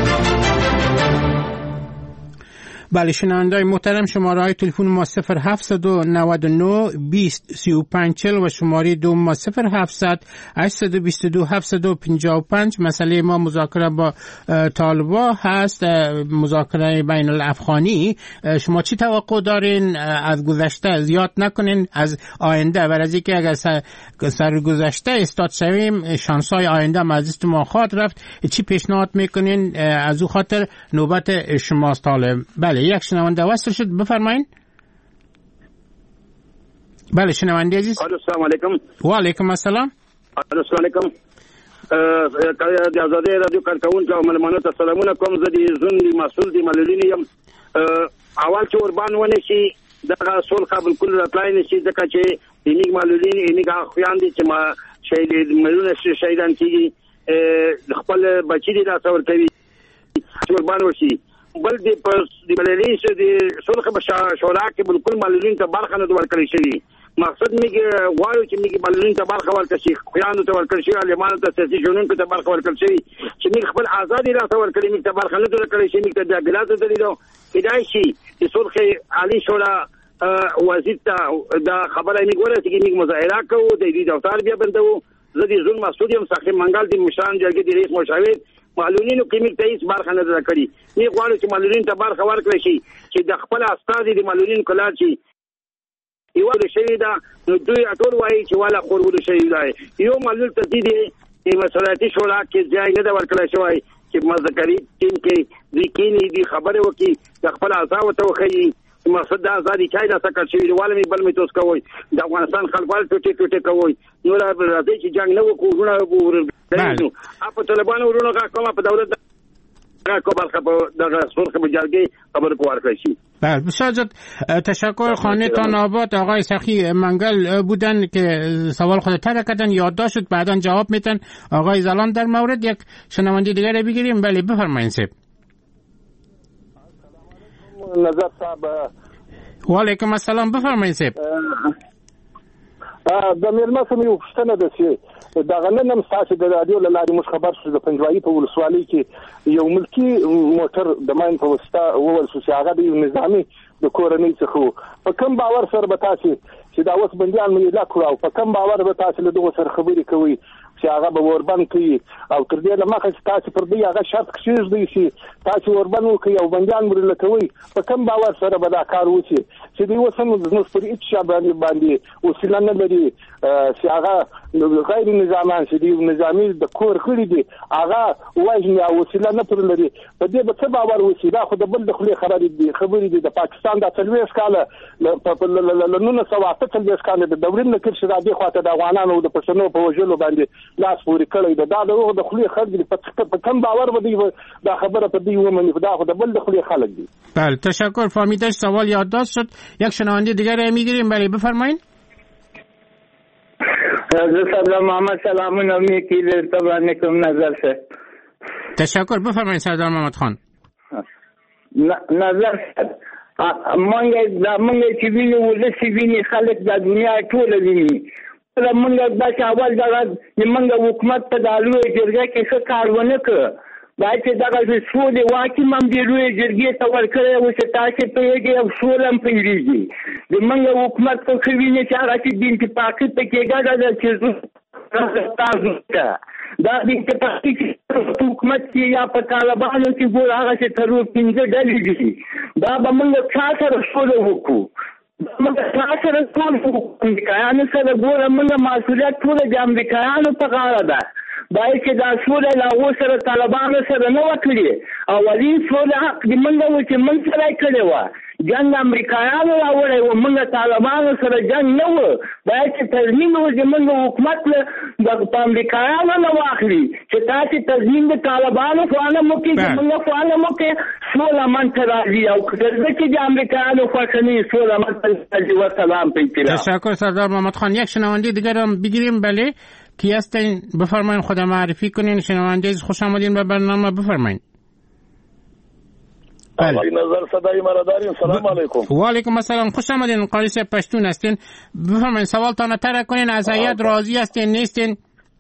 بله شنونده‌های محترم، شماره های تلفن ما 0799 20 35 40 و شماره دوم ما 0700 822 755. مسئله ما مذاکره با طالبان هست، مذاکره بین الافغانی. شما چی توقع دارین؟ از گذشته زیاد نکنین، از آینده، برای اینکه اگر سرگذشته استاد شویم شانس‌های آینده مزیست ما خواهد رفت. چی پیشنهاد میکنین؟ از او خاطر نوبت شماست طالب. بله یک شنونده وصل شد، بفرمایین. بله شنونده عزیز. السلام علیکم. و علیکم السلام. السلام علیکم. د آزادۍ رادیو کارکونکو او ملمنو ته سلامونه کوم. زه د زون دی مسؤل دی ملولین یم. اول چې قربان ونه شي دغه سول قبل کول راتلای نشي ځکه چې اینګ ملولین اینګ خویان دي چې ما شهید ملونه شهیدان کیږي. خپل بچی دي تاسو ورکوي قربان وشي بل د مللي د صلح شورا کې بالکل معلولین ته برخه نه ورکړل شي مقصد میګه غواړو چې میګه معلولین ته برخه ورکړي شي خویانو ته ورکړي شي علمانو ته سیاسي ژوندونکو ته برخه ورکړي شي چې میګه خپل آزادي راته ورکړي میګه برخه نه ورکړي شي میګه د بلاد ته لیدو کېدای شي چې صلح عالی شورا وزیر ته دا خبره میګه ورته چې میګه مظاهره کوو د دې دفتر بیا بندو زه د ظلم مسعود یم صاحب منګل د مشران جرګې د رئیس مشاور معلولینو قیمت ته هیڅ برخه نه درکړي نه غواړي چې معلولین ته برخه ورکړي شي چې د خپل استاد د معلولین کلار شي یو د شوی دا نو دوی ټول وایي چې والا خورول شي دا یو معلول تزيد د مسؤلیتي شورا کې ځای نه ورکړل شوی چې مذکری ټیم کې ځکینی دی خبره وکي د خپل اعضاء ته وخی مقصد دا ازادي چای دا سکه شي والمي بل می توس کوي د افغانستان خلکوال ټوټه کوي نو راځي چې جنگ نه وکړو غوړه په طالبانو ورونو کومه په دولت کوبل خبر در سرخ بجرگی خبر کوار کشی. بله بسیار زیاد تشکر. خانه تان آباد آقای سخی منگل بودن که سوال خود تر کردن یادداشت شد بعدا جواب میتن. آقای زلان در مورد یک شنونده دیگر رو بگیریم. بله بفرمایید صاحب. نظر صاحب و علیکم السلام بفرمایید صاحب. د میرمن سم یو پښتنه ده چې دا غننم تاسو د رادیو له لارې مخ خبر شو د پنځوایي په ولسوالۍ کې یو ملکی موټر د ماین په واسطه وول شو چې هغه د نظامی د کورنۍ څخه په کوم باور سره به تاسو چې دا اوس بنديان مې لا کړو په کوم باور به تاسو له دغه سره خبرې کوي چې هغه به وربند کوي او تر دې لمخه چې تاسو پر دې هغه شرط کېږدئ چې تاسو وربند وکړي او بنديان مرله کوي په کوم باور سره به دا کار وشي چې دوی اوس هم زموږ پر هیڅ شی باندې وسیله نه لري چې هغه غیر نظامان چې دی نظامی د کور خړي دي هغه وایي او وسیله نه پر لري په دې به څه باور وشي دا خو د بل د خلې خبرې دي د پاکستان د 30 کاله لنونه 730 کاله د دورین نه کړی دا دی خواته د افغانانو د پښتنو په وجلو باندې لاس پورې کړی دا د خلې خلک په کوم باور به دا خبره په دې ومني دا خو د بل د خلې خلک دي. بله تشکر. فهمیدش سوال یادداشت شد. یک شنونده دیگر میگیریم. بله بفرمایید. سردار محمد سلامونه میگیره طبعا کوم نظر شه. تشکر. بفرمایید سردار محمد خان. نظر مونږ چې وینو ولسی ویني خلک د دنیا ټول ویني مونږ د اول دغه مونږ حکومت په دالو جرګه کې څه کار ونه کړ دا چې دغه سولې واکي مم دی لوی جرګې ته ورکړی و چې تاسو په یوه او سولم پیریږي د مونږ حکومت په خوینه چې هغه چې دین کې پاکي په کې ګډه چې تاسو ته دا د حکومت کې یا په طالبانو کې ګور هغه چې تر 15 ډلې دي دا به موږ څا سره سره وکړو موږ څا سره ټول امریکایانو سره ګور موږ مسؤلیت ټول د امریکایانو په غاړه ده دا چې دا سوله لا سره طالبانو سره نه وکړي اولین سوله حق د موږ و چې موږ سره کړی و جنگ امریکایانو راوړی و موږ طالبانو سره جنگ نه و دا چې تضمین و چې موږ حکومت د امریکایانو نه واخلي چې تاسو تضمین د طالبانو فعاله مو کې موږ فعاله مو کې سوله منته راځي او کله چې د امریکایانو خوښنی سوله منته راځي. و سلام پیتره. تشکر سردار محمد خان. یک شنونده دیگر هم بگیریم. بله کی هستین؟ بفرمایید خود معرفی کنین. شنونده خوش آمدین به برنامه. بفرمایید. آقای نظر صدای مرا دارین. سلام علیکم. و علیکم السلام. خوش آمدین. قاری صاحب پشتون هستین. بفرمایید سوالتان طرح کنین. از هیئت راضی هستین نیستین؟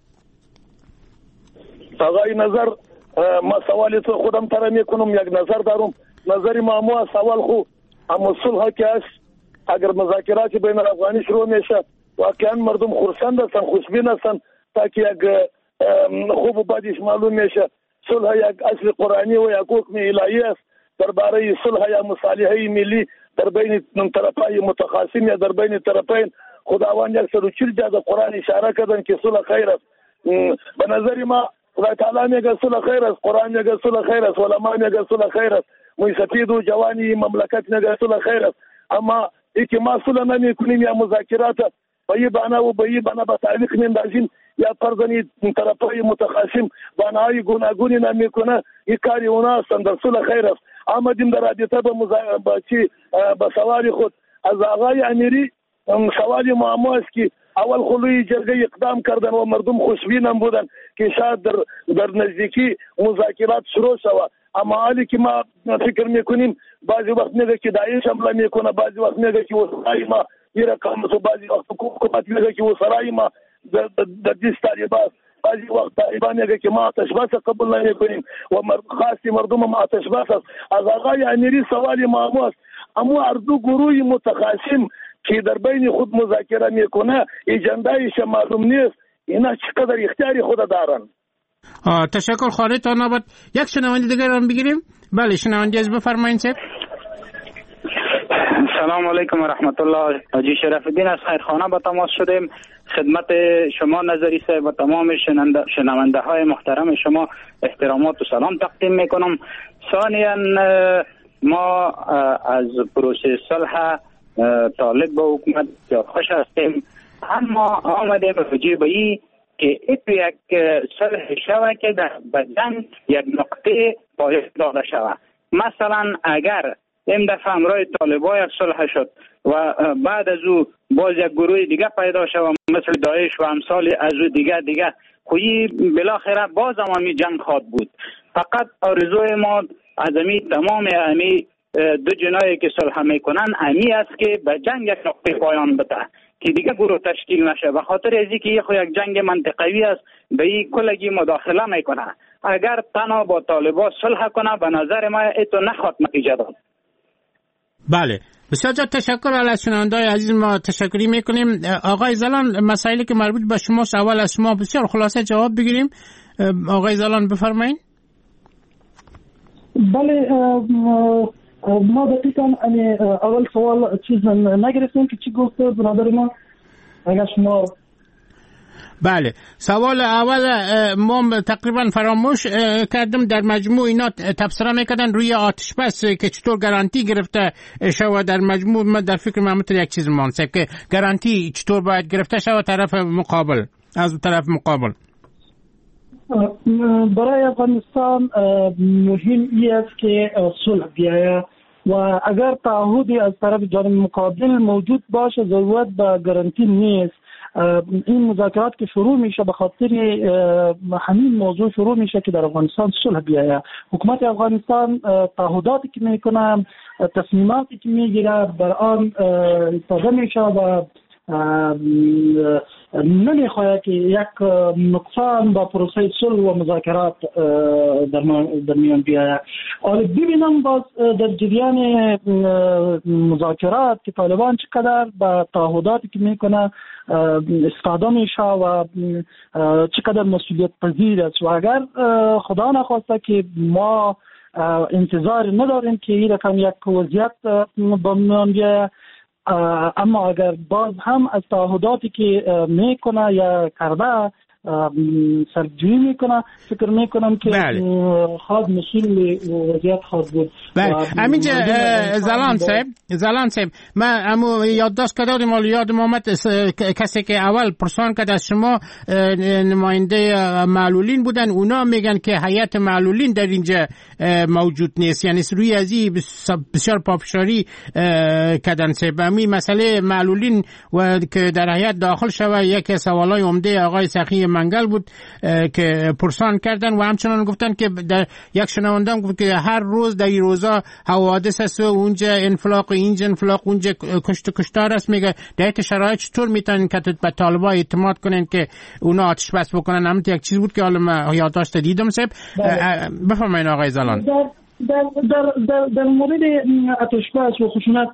آقای نظر ما سوالی تو خودم طرح میکنم. یک نظر دارم. نظری ما سوال خو اما صلح که است اگر مذاکرات بین الافغانی شروع میشه واقعا مردم خرسند هستن خوشبین هستن تا که یک خوب بعدش معلوم میشه صلح یک اصل قرآنی و یک حکم الهی است درباره صلح یا مصالحه ملی در بین طرفین متخاصم یا در بین طرفین خداوند یک سر جا در قرآن اشاره کردن که صلح خیر است. به نظر ما خدای تعالی میگه صلح خیر است، قرآن میگه صلح خیر است، علما میگه صلح خیر است، سفید و جوانی مملکت میگه صلح خیر است. اما اینکه ما صلح نمیکنیم یا مذاکرات به این بنا به تعلیق میندازیم یا فرضاً طرفای متخاصم بنای گوناگونی نمیکنه این کاری اونا هستن در صلح خیر است. آمدیم در رابطه به سوال خود از آقای امیری سوال معما است که اول خلوی جرگه اقدام کردن و مردم خوشبینم بودن که شاید در نزدیکی مذاکرات شروع شود، اما حالی که ما فکر میکنیم بعضی وقت میگه که داعش حمله میکنه، بعضی وقت میگه که وسرای ما این رقم است، بعضی وقت حکومت میگه که وسرای ما در دست طالبان، بعضی وقت طالبان میگه که ما آتش بس قبول نمیکنیم و خاصی مردم ما آتش بس است. از آقای امیری سوال معما است، اما هر دو گروه متخاصم که در بین خود مذاکره میکنه اجندهش معلوم نیست، اینا چقدر اختیاری خود دارن. تشکر خواهرتان نبود. یک شنونده دیگر هم بگیریم. بله شنونده از بفرمایید صاحب. سلام علیکم و رحمت الله. حاجی شرف الدین از خیرخانه به تماس شدیم. خدمت شما نظری صاحب و تمام شنونده های محترم شما احترامات و سلام تقدیم میکنم. ثانیا ما از پروسه صلح طالب به حکومت خوش هستیم، اما آمده به وجه ای که یک صلح شوه که در جنگ یک نقطه پایان داده شوه. مثلا اگر این دفعه همراه طالبان یک صلح شد و بعد از او باز یک گروه دیگه پیدا شوه مثل داعش و امثال از او دیگه خویی بالاخره باز همی جنگ خواهد بود. فقط آرزوی ما از تمام دو جنایی که صلح میکنن امی است که به جنگ یک نقطه پایان بده که دیگه گروه تشکیل نشه، به خاطر ازی که یک جنگ منطقوی است به این کلگی مداخله میکنه. اگر تنها با طالبان صلح کنه به نظر ما ایتو نخواد نتیجه داد. بله بسیار جا تشکر. از شنونده‌های عزیز ما تشکری میکنیم. آقای زلان مسائلی که مربوط به شماست اول از شما بسیار خلاصه جواب بگیریم. آقای زلان بفرمایید. بله ما دقیقاً اول سوال چیز نگرفتیم که چی گفت برادر ما اگر شما. بله سوال اول ما تقریبا فراموش کردم. در مجموع اینا تبصره میکردن روی آتش بس که چطور گارانتی گرفته شود. در مجموع من در فکر محمد یک چیز مانسه که گارانتی چطور باید گرفته شود طرف مقابل از طرف مقابل. برای افغانستان مهم است که صلح بیاید و اگر تعهدی از طرف جانب مقابل موجود باشه ضرورت به گارانتی نیست. این مذاکرات که شروع میشه به خاطر همین موضوع شروع میشه که در افغانستان صلح بیاید. حکومت افغانستان تعهداتی که میکنه، تصمیماتی که میگیره بر آن استفاده میشه و نمیخواهد که یک نقصان با پروسه صلح و مذاکرات در میان بیاید. حالا ببینم باز در جریان مذاکرات که طالبان چقدر با تعهداتی که میکنه استفاده میشه و چقدر مسئولیت پذیر است. و اگر خدا نخواسته که ما انتظار نداریم که این رقم یک وضعیت با میان بیاید، اما اگر باز هم از تعهداتی که میکنه یا کرده سرجویی میکنه فکر میکنم که خواهد مسئول وضعیت خواهد بود. همینجا زلان صاحب من امو یادداشت کردم و یادم آمد کسی که اول پرسان کرد از شما نماینده معلولین بودن، اونا میگن که هیئت معلولین در اینجا موجود نیست، یعنی روی ازی بسیار پافشاری کردن. سبمی مسئله معلولین و که در هیئت داخل شوه یک سوالای عمده آقای سخی منگل بود که پرسان کردن و همچنان گفتن که در یک شنونده هم گفت که هر روز در این روزا حوادث است و اونجا انفلاق، اینجا انفلاق، اونجا کشتار است. میگه در یک شرایط چطور میتونن که به طالبان اعتماد کنن که اونا آتش بس بکنن؟ همین یک چیز بود که حالا من یادداشت دیدم. صاحب بفرمایید آقای زلان. در مورد آتش بس و خشونت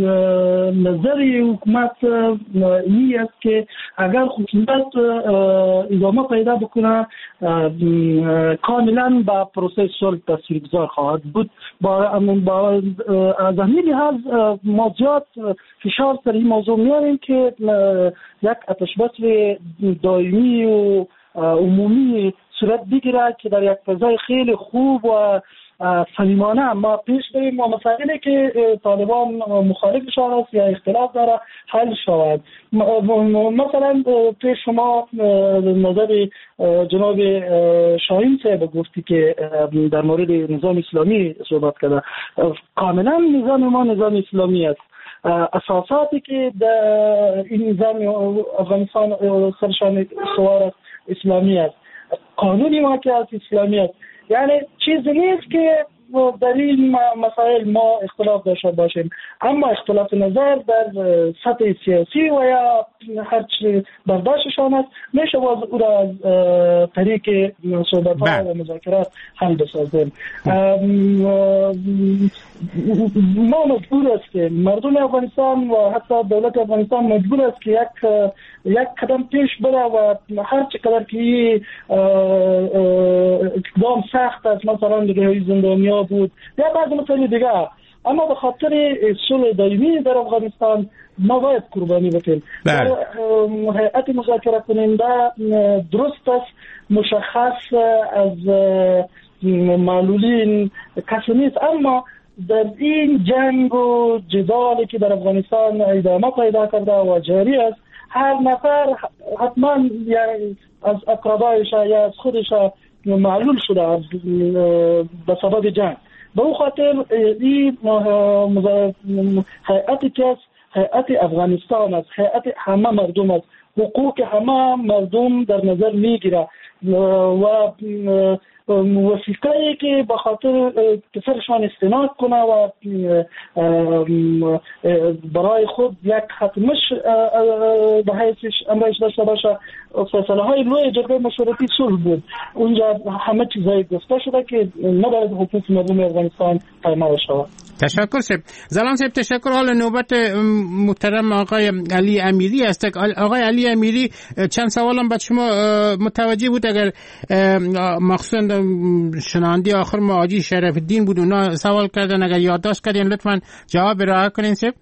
نظر حکومت این است که اگر خشونت ادامه پیدا بکنه کاملا با پروسه صلح تاثیرگذار خواهد بود. با از همین لحاظ ما زیاد فشار سر این موضوع میاریم که یک آتش بس دائمی و عمومی صورت بگیرد که در یک فضای خیلی خوب و صمیمانه ما پیش بریم و مسائلی که طالبان مخالفشان است یا اختلاف داره حل شود. مثلا پیش شما نظر جناب شاهین صاحب گفتی که در مورد نظام اسلامی صحبت کرده. کاملا نظام ما نظام اسلامی است. اساساتی که در این نظام افغانستان سرشان سوار اسلامی است، قانونی واقعیت اسلامی است. یعنی چیزی نیست که در این مسائل ما اختلاف داشته باشیم، اما اختلاف نظر در سطح سیاسی و یا هر چی برداشتشان است میشه او را از طریق صحبت‌ها و مذاکرات حل بسازیم. ما مجبور هستیم، مردم افغانستان و حتی دولت افغانستان مجبور است که یک قدم پیش بره و هر چقدر که اقدام سخت است، مثلا رهایی زندانیا بود یا بعض مسائل دیگه، اما به خاطر صلح دائمی در افغانستان ما باید قربانی بکنیم. هیئت مذاکره کننده درست است، مشخص از معلولین کسی نیست، اما در این جنگ و جدالی که در افغانستان ادامه پیدا کرده و جاری است، هر نفر حتما از اقربایش یا از خودش معلول شده به سبب جنگ. به او خاطر این هیئتی که هیئت افغانستان است، هیئت همه مردم است، حقوق همه مردم در نظر میگیره و وثیقه‌ای که به خاطر سرشان استناد کنه و برای خود یک ختمش به حیثش امرش داشته باشه. فیصله های لوی جرگه مشورتی صلح بود، اونجا همه چیزایی گفته شده که نباید حقوق مردم افغانستان پایمال شود. تشکر سب. زلان صاحب تشکر. حالا نوبت محترم آقای علی امیری است. آقای علی امیری چند سوالم بعد شما متوجه بود، اگر مخصوصا شنونده آخر ما حاجی شرف الدین بود اونا سوال کردن، اگر یادداشت کردین لطفاً جواب ارائه کنین. سب.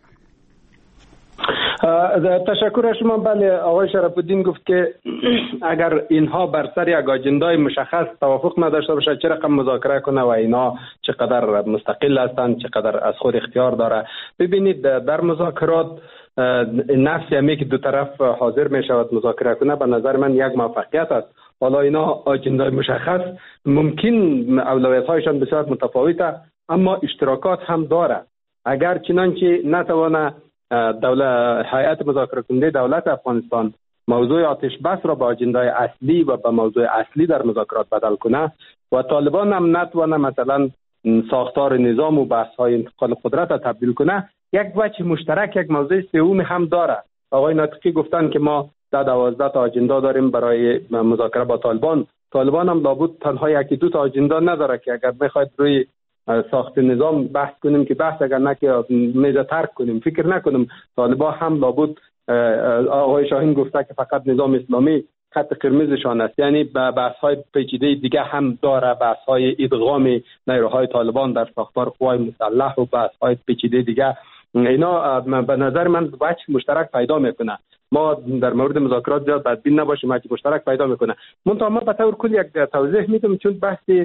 تشکر شما. بله، آقای شرف الدین گفت که اگر اینها بر سر یک آجندای مشخص توافق نداشته باشه چه رقم مذاکره کنه و اینا چقدر مستقل هستند، چقدر از خود اختیار داره. ببینید در مذاکرات نفس همی که دو طرف حاضر می شود مذاکره کنه به نظر من یک موفقیت است. حالا اینا آجندای مشخص ممکن اولویت هایشان بسیار متفاوته اما اشتراکات هم داره. اگر چنانچه نتوانه هیئت مذاکره کننده دولت افغانستان موضوع آتش بس را به آجندای اصلی و به موضوع اصلی در مذاکرات بدل کنه و طالبان هم نتوانه مثلا ساختار نظام و بحث های انتقال قدرت را تبدیل کنه، یک وجه مشترک، یک موضوع سوم هم داره. آقای ناطقی گفتن که ما 12 تا آجندا داریم برای مذاکره با طالبان هم لابد تنها یکی دو تا آجندا نداره که اگر بخواید روی ساخت نظام بحث کنیم که بحث اگر نه که میز ترک کنیم، فکر نکنیم طالبان هم لابد آقای شاهین گفته که فقط نظام اسلامی خط قرمزشان است، یعنی بحث های پیچیده دیگه هم داره، بحث های ادغام نیروهای طالبان در ساختار قوای مسلح و بحث های پیچیده دیگه، اینا به نظر من وجه مشترک پیدا میکنه. ما در مورد مذاکرات زیاد بدبین نباشیم، وجه مشترک پیدا میکنه. منتها ما به طور کلی یک توضیح میدم، چون بحث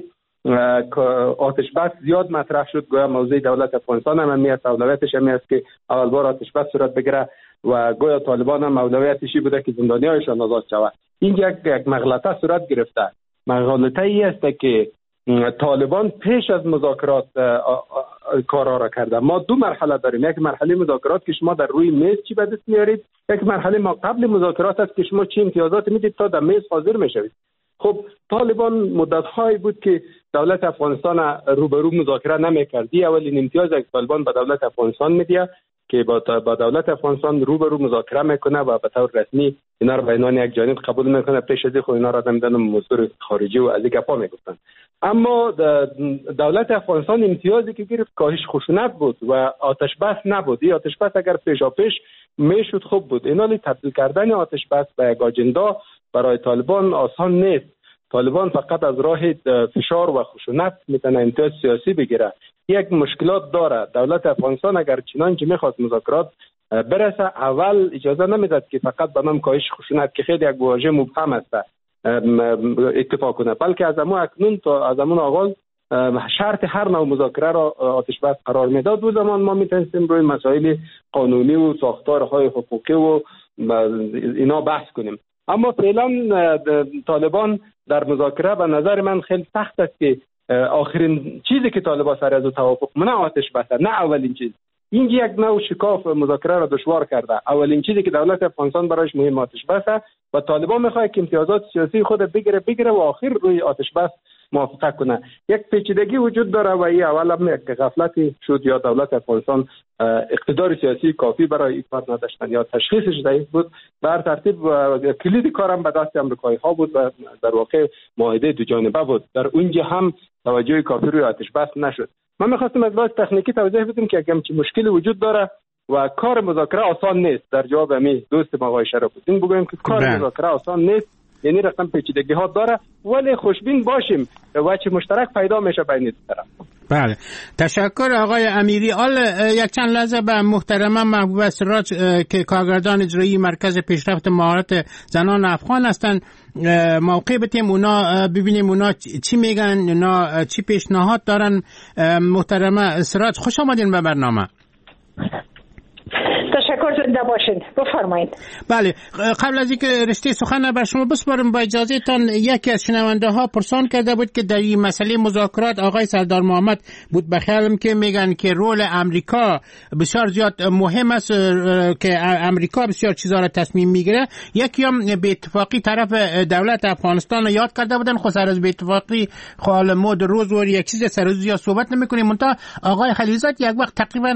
آتش بس زیاد مطرح شد، گویا موضوع دولت افغانستان هم هست، اولویتش هم است که اول بار آتش بس صورت بگیره و گویا طالبان هم اولویتشی بوده که زندانیایشان آزاد شود. این یک مغلطه صورت گرفته. مغلطه ای است که طالبان پیش از مذاکرات کارا را کرده. ما دو مرحله داریم، یک مرحله مذاکرات که شما در روی میز چی به دست میارید، یک مرحله ما قبل مذاکرات است که شما چه امتیازات میدید تا در میز حاضر میشوید. خب طالبان مدت‌هایی بود که دولت افغانستان روبرو مذاکره نمی‌کردی. اولین امتیاز که طالبان به دولت افغانستان میدید که با دولت افغانستان روبرو مذاکره میکنه و به طور رسمی اینا رو به عنوان یک جانب قبول میکنه. پیش از خود اینا را نمیدن مصدر خارجی و از این گپا میگفتن. اما دولت افغانستان امتیازی که گرفت کاهش خشونت بود و آتش بس نبود. این آتش بس اگر پیشاپیش میشد خوب بود. اینا تبدیل کردن آتش بس به یک آجندا برای طالبان آسان نیست. طالبان فقط از راه فشار و خشونت میتونه امتیاز سیاسی بگیره. یک مشکلات داره. دولت افغانستان اگر چنانچه میخواست مذاکرات برسه، اول اجازه نمیداد که فقط به نام کاهش خشونت که خیلی یک واژه مبهم است اتفاق کنه، بلکه از همون اکنون تا از همون آغاز شرط هر نوع مذاکره را آتش بس قرار میداد. و زمان ما میتونستیم روی مسائل قانونی و ساختارهای حقوقی و اینا بحث کنیم. اما فعلا طالبان در مذاکره به نظر من خیلی سخت است که آخرین چیزی که طالبان سر از توافق نه آتش بس، نه اولین چیز، این یک نوع شکاف مذاکره را دشوار کرده. اولین چیزی که دولت افغانستان برایش مهم آتش بس و طالبان میخواد که امتیازات سیاسی خود بگیره و آخر روی آتش بس موافقه کنه. یک پیچیدگی وجود داره و این اول هم یک غفلتی شد یا دولت افغانستان اقتدار سیاسی کافی برای این کار نداشتن یا تشخیصش ضعیف بود. بر ترتیب کلید کارم به دست آمریکایی ها بود و در واقع معاهده دو جانبه بود. در اونجا هم توجه کافی روی آتش بس نشد. من می‌خواستم از لحاظ تکنیکی توضیح بدم که اگه چه مشکلی وجود داره و کار مذاکره آسان نیست. در جواب می دوست ما آقای شرف‌الدین بگویم که کار مذاکره آسان نیست، یعنی رقم پیچیدگی ها داره، ولی خوشبین باشیم و چه مشترک پیدا میشه بین دو طرف. بله، تشکر آقای امیری. یک چند لحظه به محترمه محبوبه سراج که کارگردان اجرایی مرکز پیشرفت مهارت زنان افغان هستند موقع بتیم اونا ببینیم اونا چی میگن، اونا چی پیشنهاد دارن. محترمه سراج خوش آمدین به برنامه. تشکر، زنده باشین، بفرمایید. بله، قبل از اینکه رشته سخن بر شما بسپارم با اجازه تان یکی از شنونده ها پرسان کرده بود که در این مسئله مذاکرات آقای سردار محمد بود به خیالم که میگن که رول امریکا بسیار زیاد مهم است، که امریکا بسیار چیزا را تصمیم میگیره. یکی هم به اتفاقی طرف دولت افغانستان یاد کرده بودن، خود سر از به اتفاقی خال مود روز و یک چیز سر زیاد صحبت نمیکنیم. منتها آقای خلیلزاد یک وقت تقریبا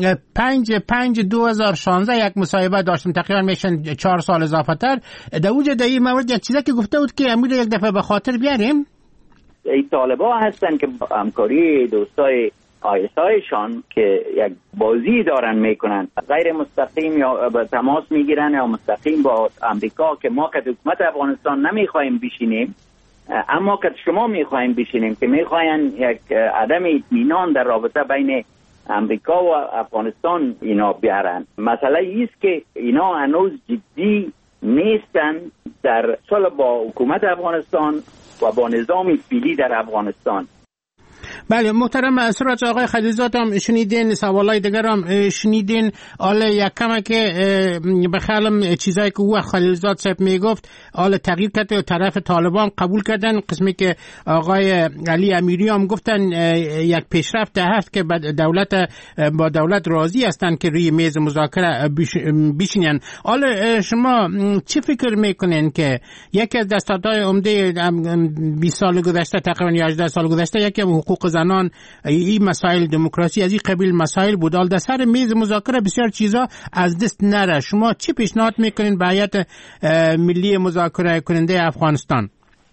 5/5/2016 یک مصاحبه داشتم، تقریبا میشن 4 سال اضافه تر. در وجود این مورد یک چیزی که گفته بود که امیر یک دفعه به خاطر بیاریم. این طالبا هستن که همکاری دوستای آیسایشان که یک بازی دارن میکنن، غیر مستقیم یا به تماس میگیرن یا مستقیم با امریکا که ما که حکومت افغانستان نمیخوایم بشینیم، اما که شما میخوایم بشینیم، که میخواین یک عدم اطمینان در رابطه بین امریکا و افغانستان اینا بیارن. مسئله ایست که اینا هنوز جدی نیستن در صلح با حکومت افغانستان و با نظام فعلی در افغانستان. بله محترم اسرات، آقای خلیلزاد هم شنیدین، سوالای دیگر هم شنیدین. حالا یک کمه که بخیالم چیزایی که او خلیلزاد صاحب میگفت حالا تغییر کرده و طرف طالبان قبول کردن. قسمی که آقای علی امیری هم گفتن یک پیشرفت هست که با دولت راضی هستن که روی میز مذاکره بشینن. حالا شما چی فکر میکنین که یکی از دستاوردهای عمده 20 سال گذشته، تقریبا 18 سال گذشته، یکی حقوق زنان، این مسائل دموکراسی از این قبیل مسائل بود، در سر میز مذاکره بسیار چیزا از دست نره. شما چی پیشنهاد میکنین به هیئت ملی مذاکره کننده افغانستان؟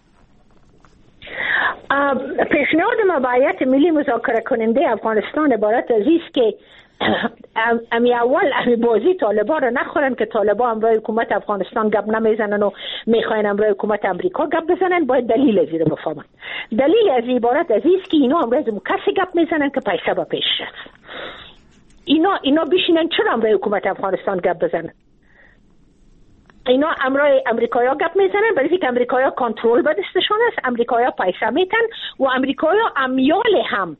پیشنهاد ما به هیئت ملی مذاکره کننده افغانستان عبارت از است که امی بازی طالبان را نخورن که طالبان امروی حکومت افغانستان گپ نمیزنن و میخواین امروی حکومت امریکا گپ بزنن. باید دلیل از این بفهمن. دلیل از عبارت از است که اینا امروی کسی گپ میزنن که پیسه با پیش رفت. اینا بشینن چرا امروی حکومت افغانستان گپ بزنن؟ اینا امروی امریکایا گپ میزنن برای اینکه امریکایا کنترل به دستشون است، امریکایا پیسه میتن و امریکایا امیال هم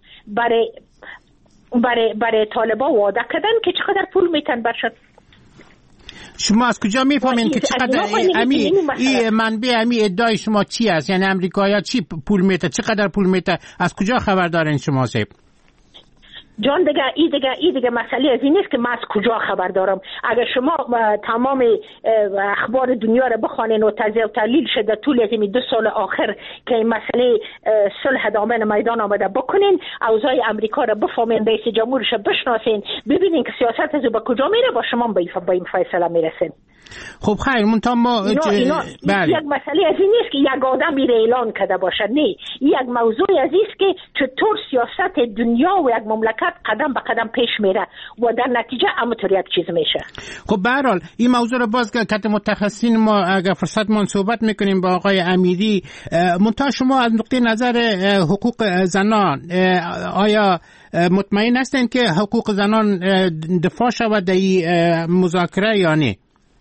برای طالبان وعده کردن که چقدر پول میتن برشد. شما از کجا میفهمین که چقدر این منبع ادعای شما چی است؟ یعنی امریکایا چی پول میتن، چقدر پول میتن، از کجا خبر دارین شما صاحب؟ جان دیگه مسئله از این نیست که من از کجا خبر دارم. اگر شما تمام اخبار دنیا رو بخوانین و تجزیه و تحلیل شده طول از این 2 سال آخر که این مسئله صلح دامن میدان آمده بکنین، اوضاع امریکا رو بفهمین، رئیس جمهورش بشناسین، ببینین که سیاست از به کجا میره، با شما به این فیصله میرسین. خب خیر، منتها ما یک مسئله از این نیست که یک آدم میره اعلان کرده باشه، نه، یک موضوع از این که چطور سیاست دنیا و یک مملکت قدم به قدم پیش میره و در نتیجه همونطور یک چیز میشه. خب به هر حال این موضوع رو باز که متخصصین ما اگر فرصت من صحبت میکنیم با آقای امیری. منتها شما از نقطه نظر حقوق زنان آیا مطمئن هستین که حقوق زنان دفاع شود در این مذاکره یا نه؟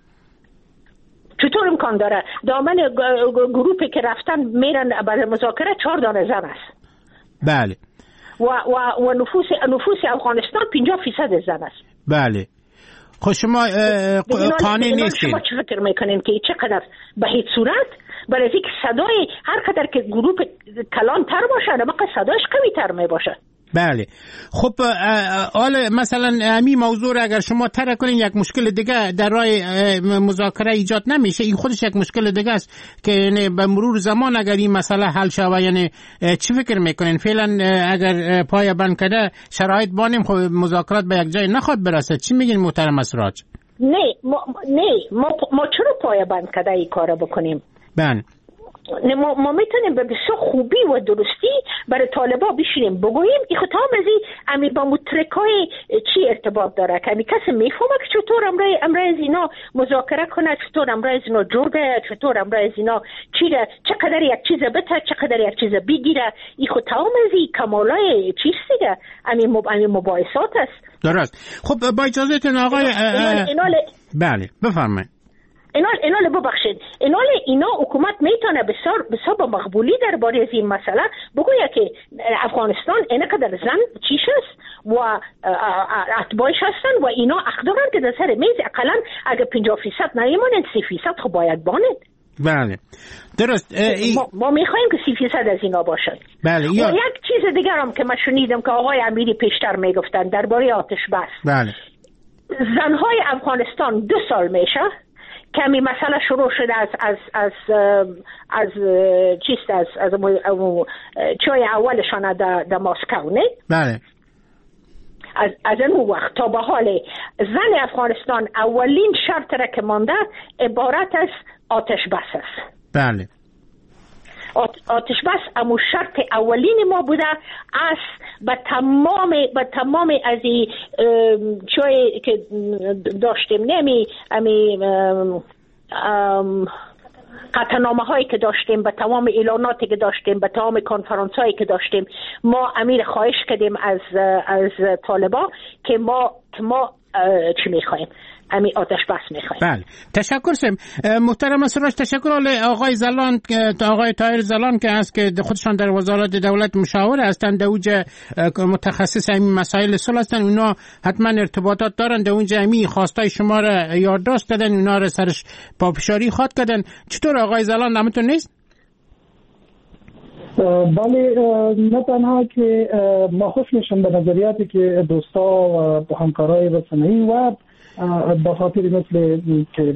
چطور امکان داره؟ دامن گروپی که رفتن میرن برای مذاکره 4 دانه زن است. بله. و نفوس افغانستان 50% زن است. بله. خب شما قانع نیستین. شما چه فکر میکنین که چقدر به هیچ صورت برای اینکه صدای هر قدر که گروپ کلان تر باشه، اما صدایش قوی تر می باشه. بله. خب حالا مثلا همین موضوع اگر شما طرح کنین یک مشکل دیگه در راه مذاکره ایجاد نمیشه، این خودش یک مشکل دیگه است که یعنی به مرور زمان اگر این مسئله حل شود، یعنی چی فکر میکنین فعلا اگر پای بند کرده شرایط بانیم خب مذاکرات به یک جای نخواد برسه؟ چی میگین محترم اسراج؟ نه ما چرا پای بند کرده این کارو بکنیم؟ بله. ما میتونیم به بسیار خوبی و درستی برای طالبا بشینیم بگوییم این خطام از امی با مترکای چی ارتباط داره که امی کسی میفهمه که چطور امرای از اینا مذاکره کنه، چطور امرای از اینا جرده، چطور امرای از اینا چقدر یک چیز بته، چقدر یک چیز بگیره. این خطام از کمالای چیز دیگه امی مباحثات است. درست. خب با اجازهتون آقای بله بفرمایید. اینال ببخشید، اینا حکومت میتونه بسیار با مقبولی درباره از این مسئله بگویه که افغانستان اینقدر زن چیش است و اتباعش هستن و اینا حق دارن که در سر میز اقلا اگر 50% نیمانند 30% خب باید بانند. بله درست. ما میخوایم که 30% از اینا باشد. بله. و یک چیز دیگر هم که من شنیدم که آقای امیری پیشتر میگفتن درباره آتش بس. بله. زنهای افغانستان 2 سال میشه کمی مسئله شروع شده از چیست از چای اولشان در ماسکو، نه؟ بله. از اون وقت تا به حال زن افغانستان اولین شرط را که مانده عبارت از آتش بس است. بله. آتش بس امو شرط اولین ما بوده است به تمام از چای که داشتیم، امی قطعنامه هایی که داشتیم، به تمام اعلاناتی که داشتیم، به تمام کنفرانس هایی که داشتیم، ما امیر خواهش کردیم از طالبا که ما چی میخوایم؟ امی آتش بس میخوایم. بله تشکر سم محترم اسراج. تشکر آقای زلان، آقای طاهر زلان که هست که خودشان در وزارت دولت مشاور هستند، در اونجا متخصص همین مسائل صلح هستند. اونا حتما ارتباطات دارند، در اونجا همین خواستای شما را یادداشت دادن، اونا را سرش پافشاری خواد کردن. چطور آقای زلان نامتون نیست؟ بله، نه تنها که ما خوش میشم به نظریاتی که دوستا و همکارای رسانه‌ای و دفاتری مثل که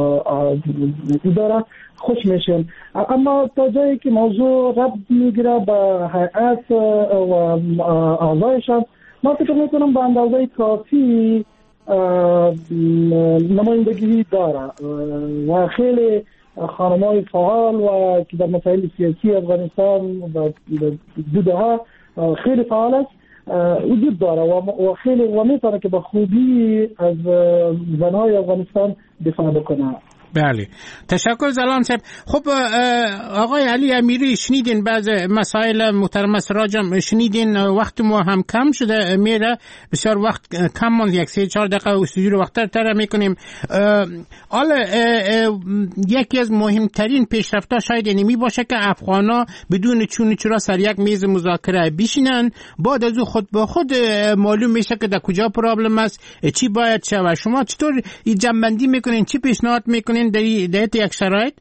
داره خوش میشن، اما تا جایی که موضوع ربط میگیره به هیئت و اعضایشان، ما فکر میکنم به اندازه کافی نمایندگی داره و خیلی خانمای فعال و که در مسائل سیاسی افغانستان و دودها خیلی فعال است وجود داره و خیلی میتونه که با خوبی از زنهای افغانستان دفاع بکنه. بله تشکر زلان صاحب. خب آقای علی امیری شنیدین بعض مسائل محترم اسراجم شنیدین، وقت ما هم کم شده میره، بسیار وقت کم ماند، 1-3-4 دقیقه استودیو رو وقتر تر میکنیم. حالا یکی از مهمترین پیشرفت‌ها شاید اینمی باشه که افغانا بدون چون چرا سر یک میز مذاکره بشینن، بعد از او خود به خود معلوم میشه که در کجا پرابلم است، چی باید شود. شما چطور این جنبندی میکنین، چی پیشنهاد میکنین در یک شرایط؟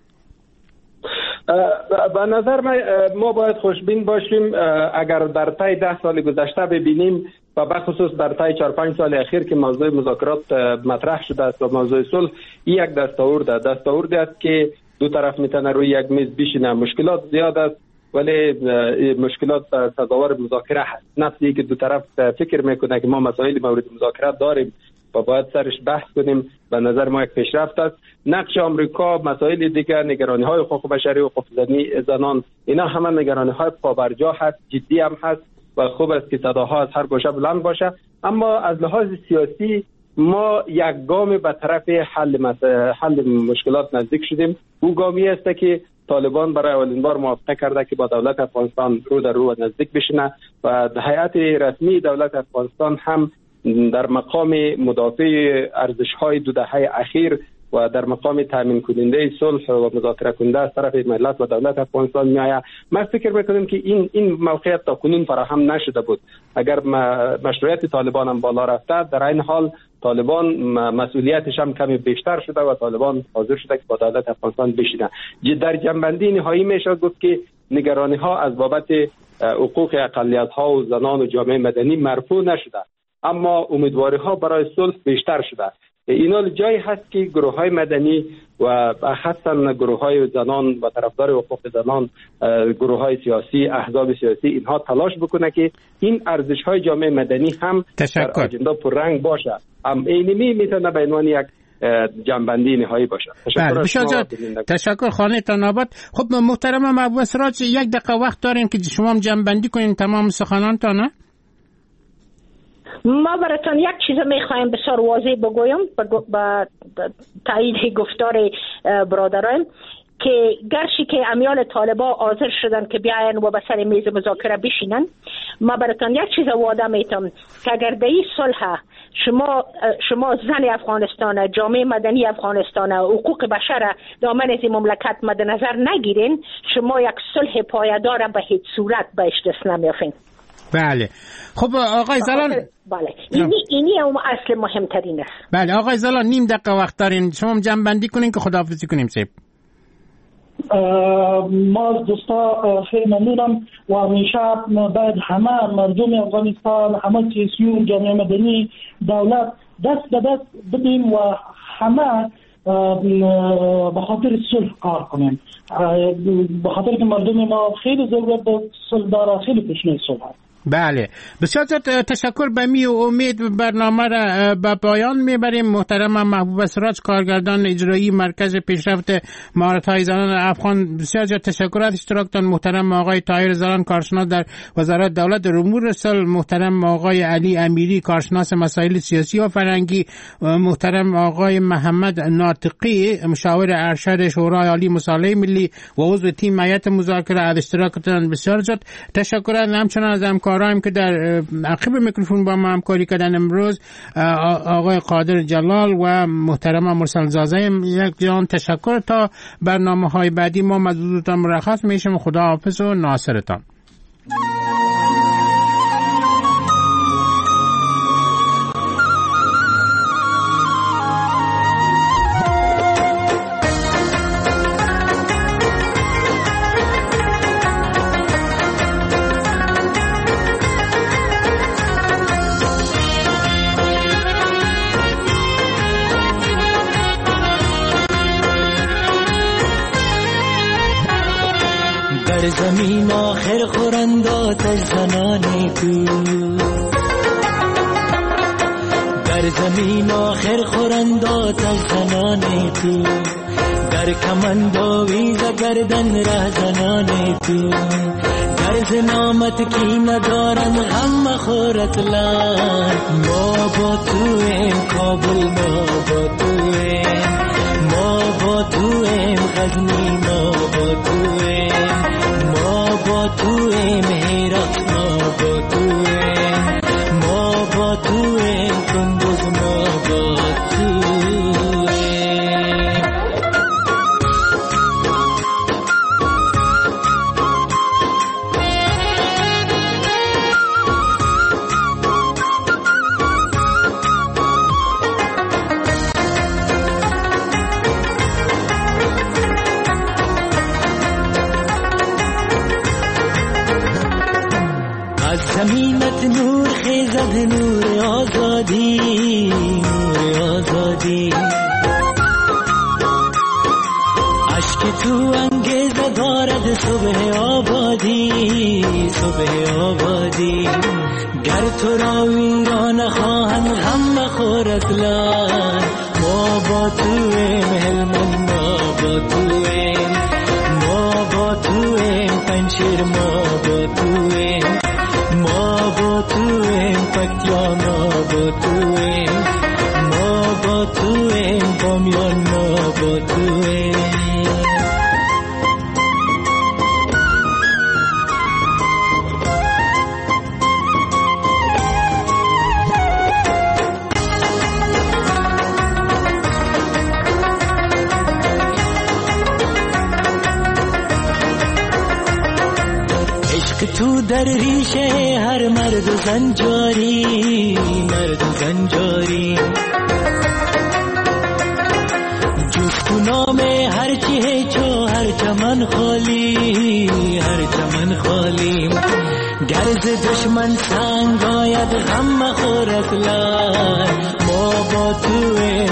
به نظر ما باید خوشبین باشیم اگر در طی 10 سال گذشته ببینیم و به خصوص در طی 4-5 سال اخیر که موضوع مذاکرات مطرح شده است و موضوع صلح یک دستاوردی است که دو طرف میتونه روی یک میز بشینه. مشکلات زیاد است ولی مشکلات سزاوار مذاکره هست، نفسی که دو طرف فکر میکنه که ما مسائل مورد مذاکرات داریم و باید سرش بحث کنیم. به نظر ما یک پیشرفت است. نقش آمریکا، مسائل دیگر، نگرانی‌های حقوق بشری و حقوق زنان، اینا همه نگرانی‌های پابرجا هست، جدی هم هست و خوب است که صداها از هر گوشه بلند باشه. اما از لحاظ سیاسی ما یک گام به طرف حل مشکلات نزدیک شدیم. او گامی است که طالبان برای اولین بار موافقه کرده که با دولت افغانستان رو در رو و نزدیک بشینه و هیئت رسمی دولت افغانستان هم در مقام مدافع ارزش‌های 2 دهه اخیر و در مقام تامین کننده صلح و مذاکره کننده از طرف ملت و دولت افغانستان میآید. ما فکر می‌کنیم که این موقعیت تا کنون فراهم نشده بود. اگر مشروعیت طالبان هم بالا رفته، در این حال طالبان مسئولیتش هم کمی بیشتر شده و طالبان حاضر شده که با دولت افغانستان بشینه. در جنبندی نهایی میشه گفت که نگرانی ها از بابت حقوق اقلیت ها و زنان و جامعه مدنی مرفوع نشده، اما امیدواری ها برای صلح بیشتر شده. اینا جایی هست که گروه های مدنی و خاصا گروه های زنان و طرفدار حقوق زنان، گروه های سیاسی، احزاب سیاسی، اینها تلاش بکنه که این ارزش های جامعه مدنی هم در اجندا پررنگ باشه. اینمی میتونه به عنوان یک جنبندی نهایی باشه. تشکر خانه تنابت. خب محترم محبوب سراج، یک دقیقه وقت دارین که شما هم جنبندی کنین تمام سخنانتان. ما براتون یک چیز میخوایم بسیار واضح بگویم با تایید گفتار برادران که گرچه که امیال طالبا حاضر شدن که بیاین و به سر میز مذاکره بشینن، ما براتون یک چیز وعده میتم که اگر در این صلح شما زن افغانستان، جامعه مدنی افغانستان، حقوق بشر دامن از مملکت مد نظر نگیرین، شما یک صلح پایدار به هیچ صورت بهش دست نمیافین. بله. خب آقای زلان، بله اینی اون اصل مهمترین است. بله آقای زلان، نیم دقیقه وقت دارین، شما جنبندی کنین که خداحافظی کنیم. سیب ما دوستا خیلی ممنونم و همیشه باید همه مردم افغانستان، همه سیاسیون، جامعه مدنی، دولت دست به دست بدیم و همه به خاطر صلح کار کنیم، به خاطر که مردم ما خیلی ضرورت به صلح داره، خیلی تشنه صلح هست. بله بسیار تشکر. به می امید برنامه را به پایان میبریم. محترم محبوب سراج، کارگردان اجرایی مرکز پیشرفت مهارت‌های زنان افغان، بسیار تشکر از اشتراکتان. محترم آقای طاهر زلان، کارشناس در وزارت دولت امور صلح. محترم آقای علی امیری، کارشناس مسائل سیاسی و فرهنگی. محترم آقای محمد ناطقی، مشاور ارشد شورای عالی مصالحه ملی و عضو تیم هیئت مذاکره، از اشتراکتان بسیار تشکر. همچنان از همکارانم که در عقب میکروفون با ما همکاری کردن امروز، آقای قادر جلال و محترم مرسل زازه، یک جان تشکر. تا برنامه‌های بعدی ما مزودتان مرخص میشم. خدا حافظ و ناصرتان. در زمین آخر خورنداتش زنانی تو، در زمین آخر خورنداتش زنانی تو، در کمند آویز گردن ره زنانی تو، در زنامت کی ندارن غم مخورت لان. ما با تویم کابل، ما با تویم، ما با تویم غزنی، ما با تویم، ما با تویم هرات، ما با تویم، ما با تویم کندوز، ما با تویم. زمینت نور خیزد، نور آزادی، نور آزادی. عشق تو انگیزه دارد صبح آبادی، صبح آبادی. گر تو را ویران خواهند غم مخورد لان. ما با تویم هلمند، ما با تویم، ما با تویم پنشیر، ما با تویم، ما با تویم پکتیا، ما با تویم، ما با تویم بامیان، ما با تویم. تو در ریشه هر مرد و زن جاری، مرد و زن جاری. جفت نام هر چی چو هر چمن خالی هر چمن خالی گرز دشمن سنگ آید غم مخورت لار ما با توه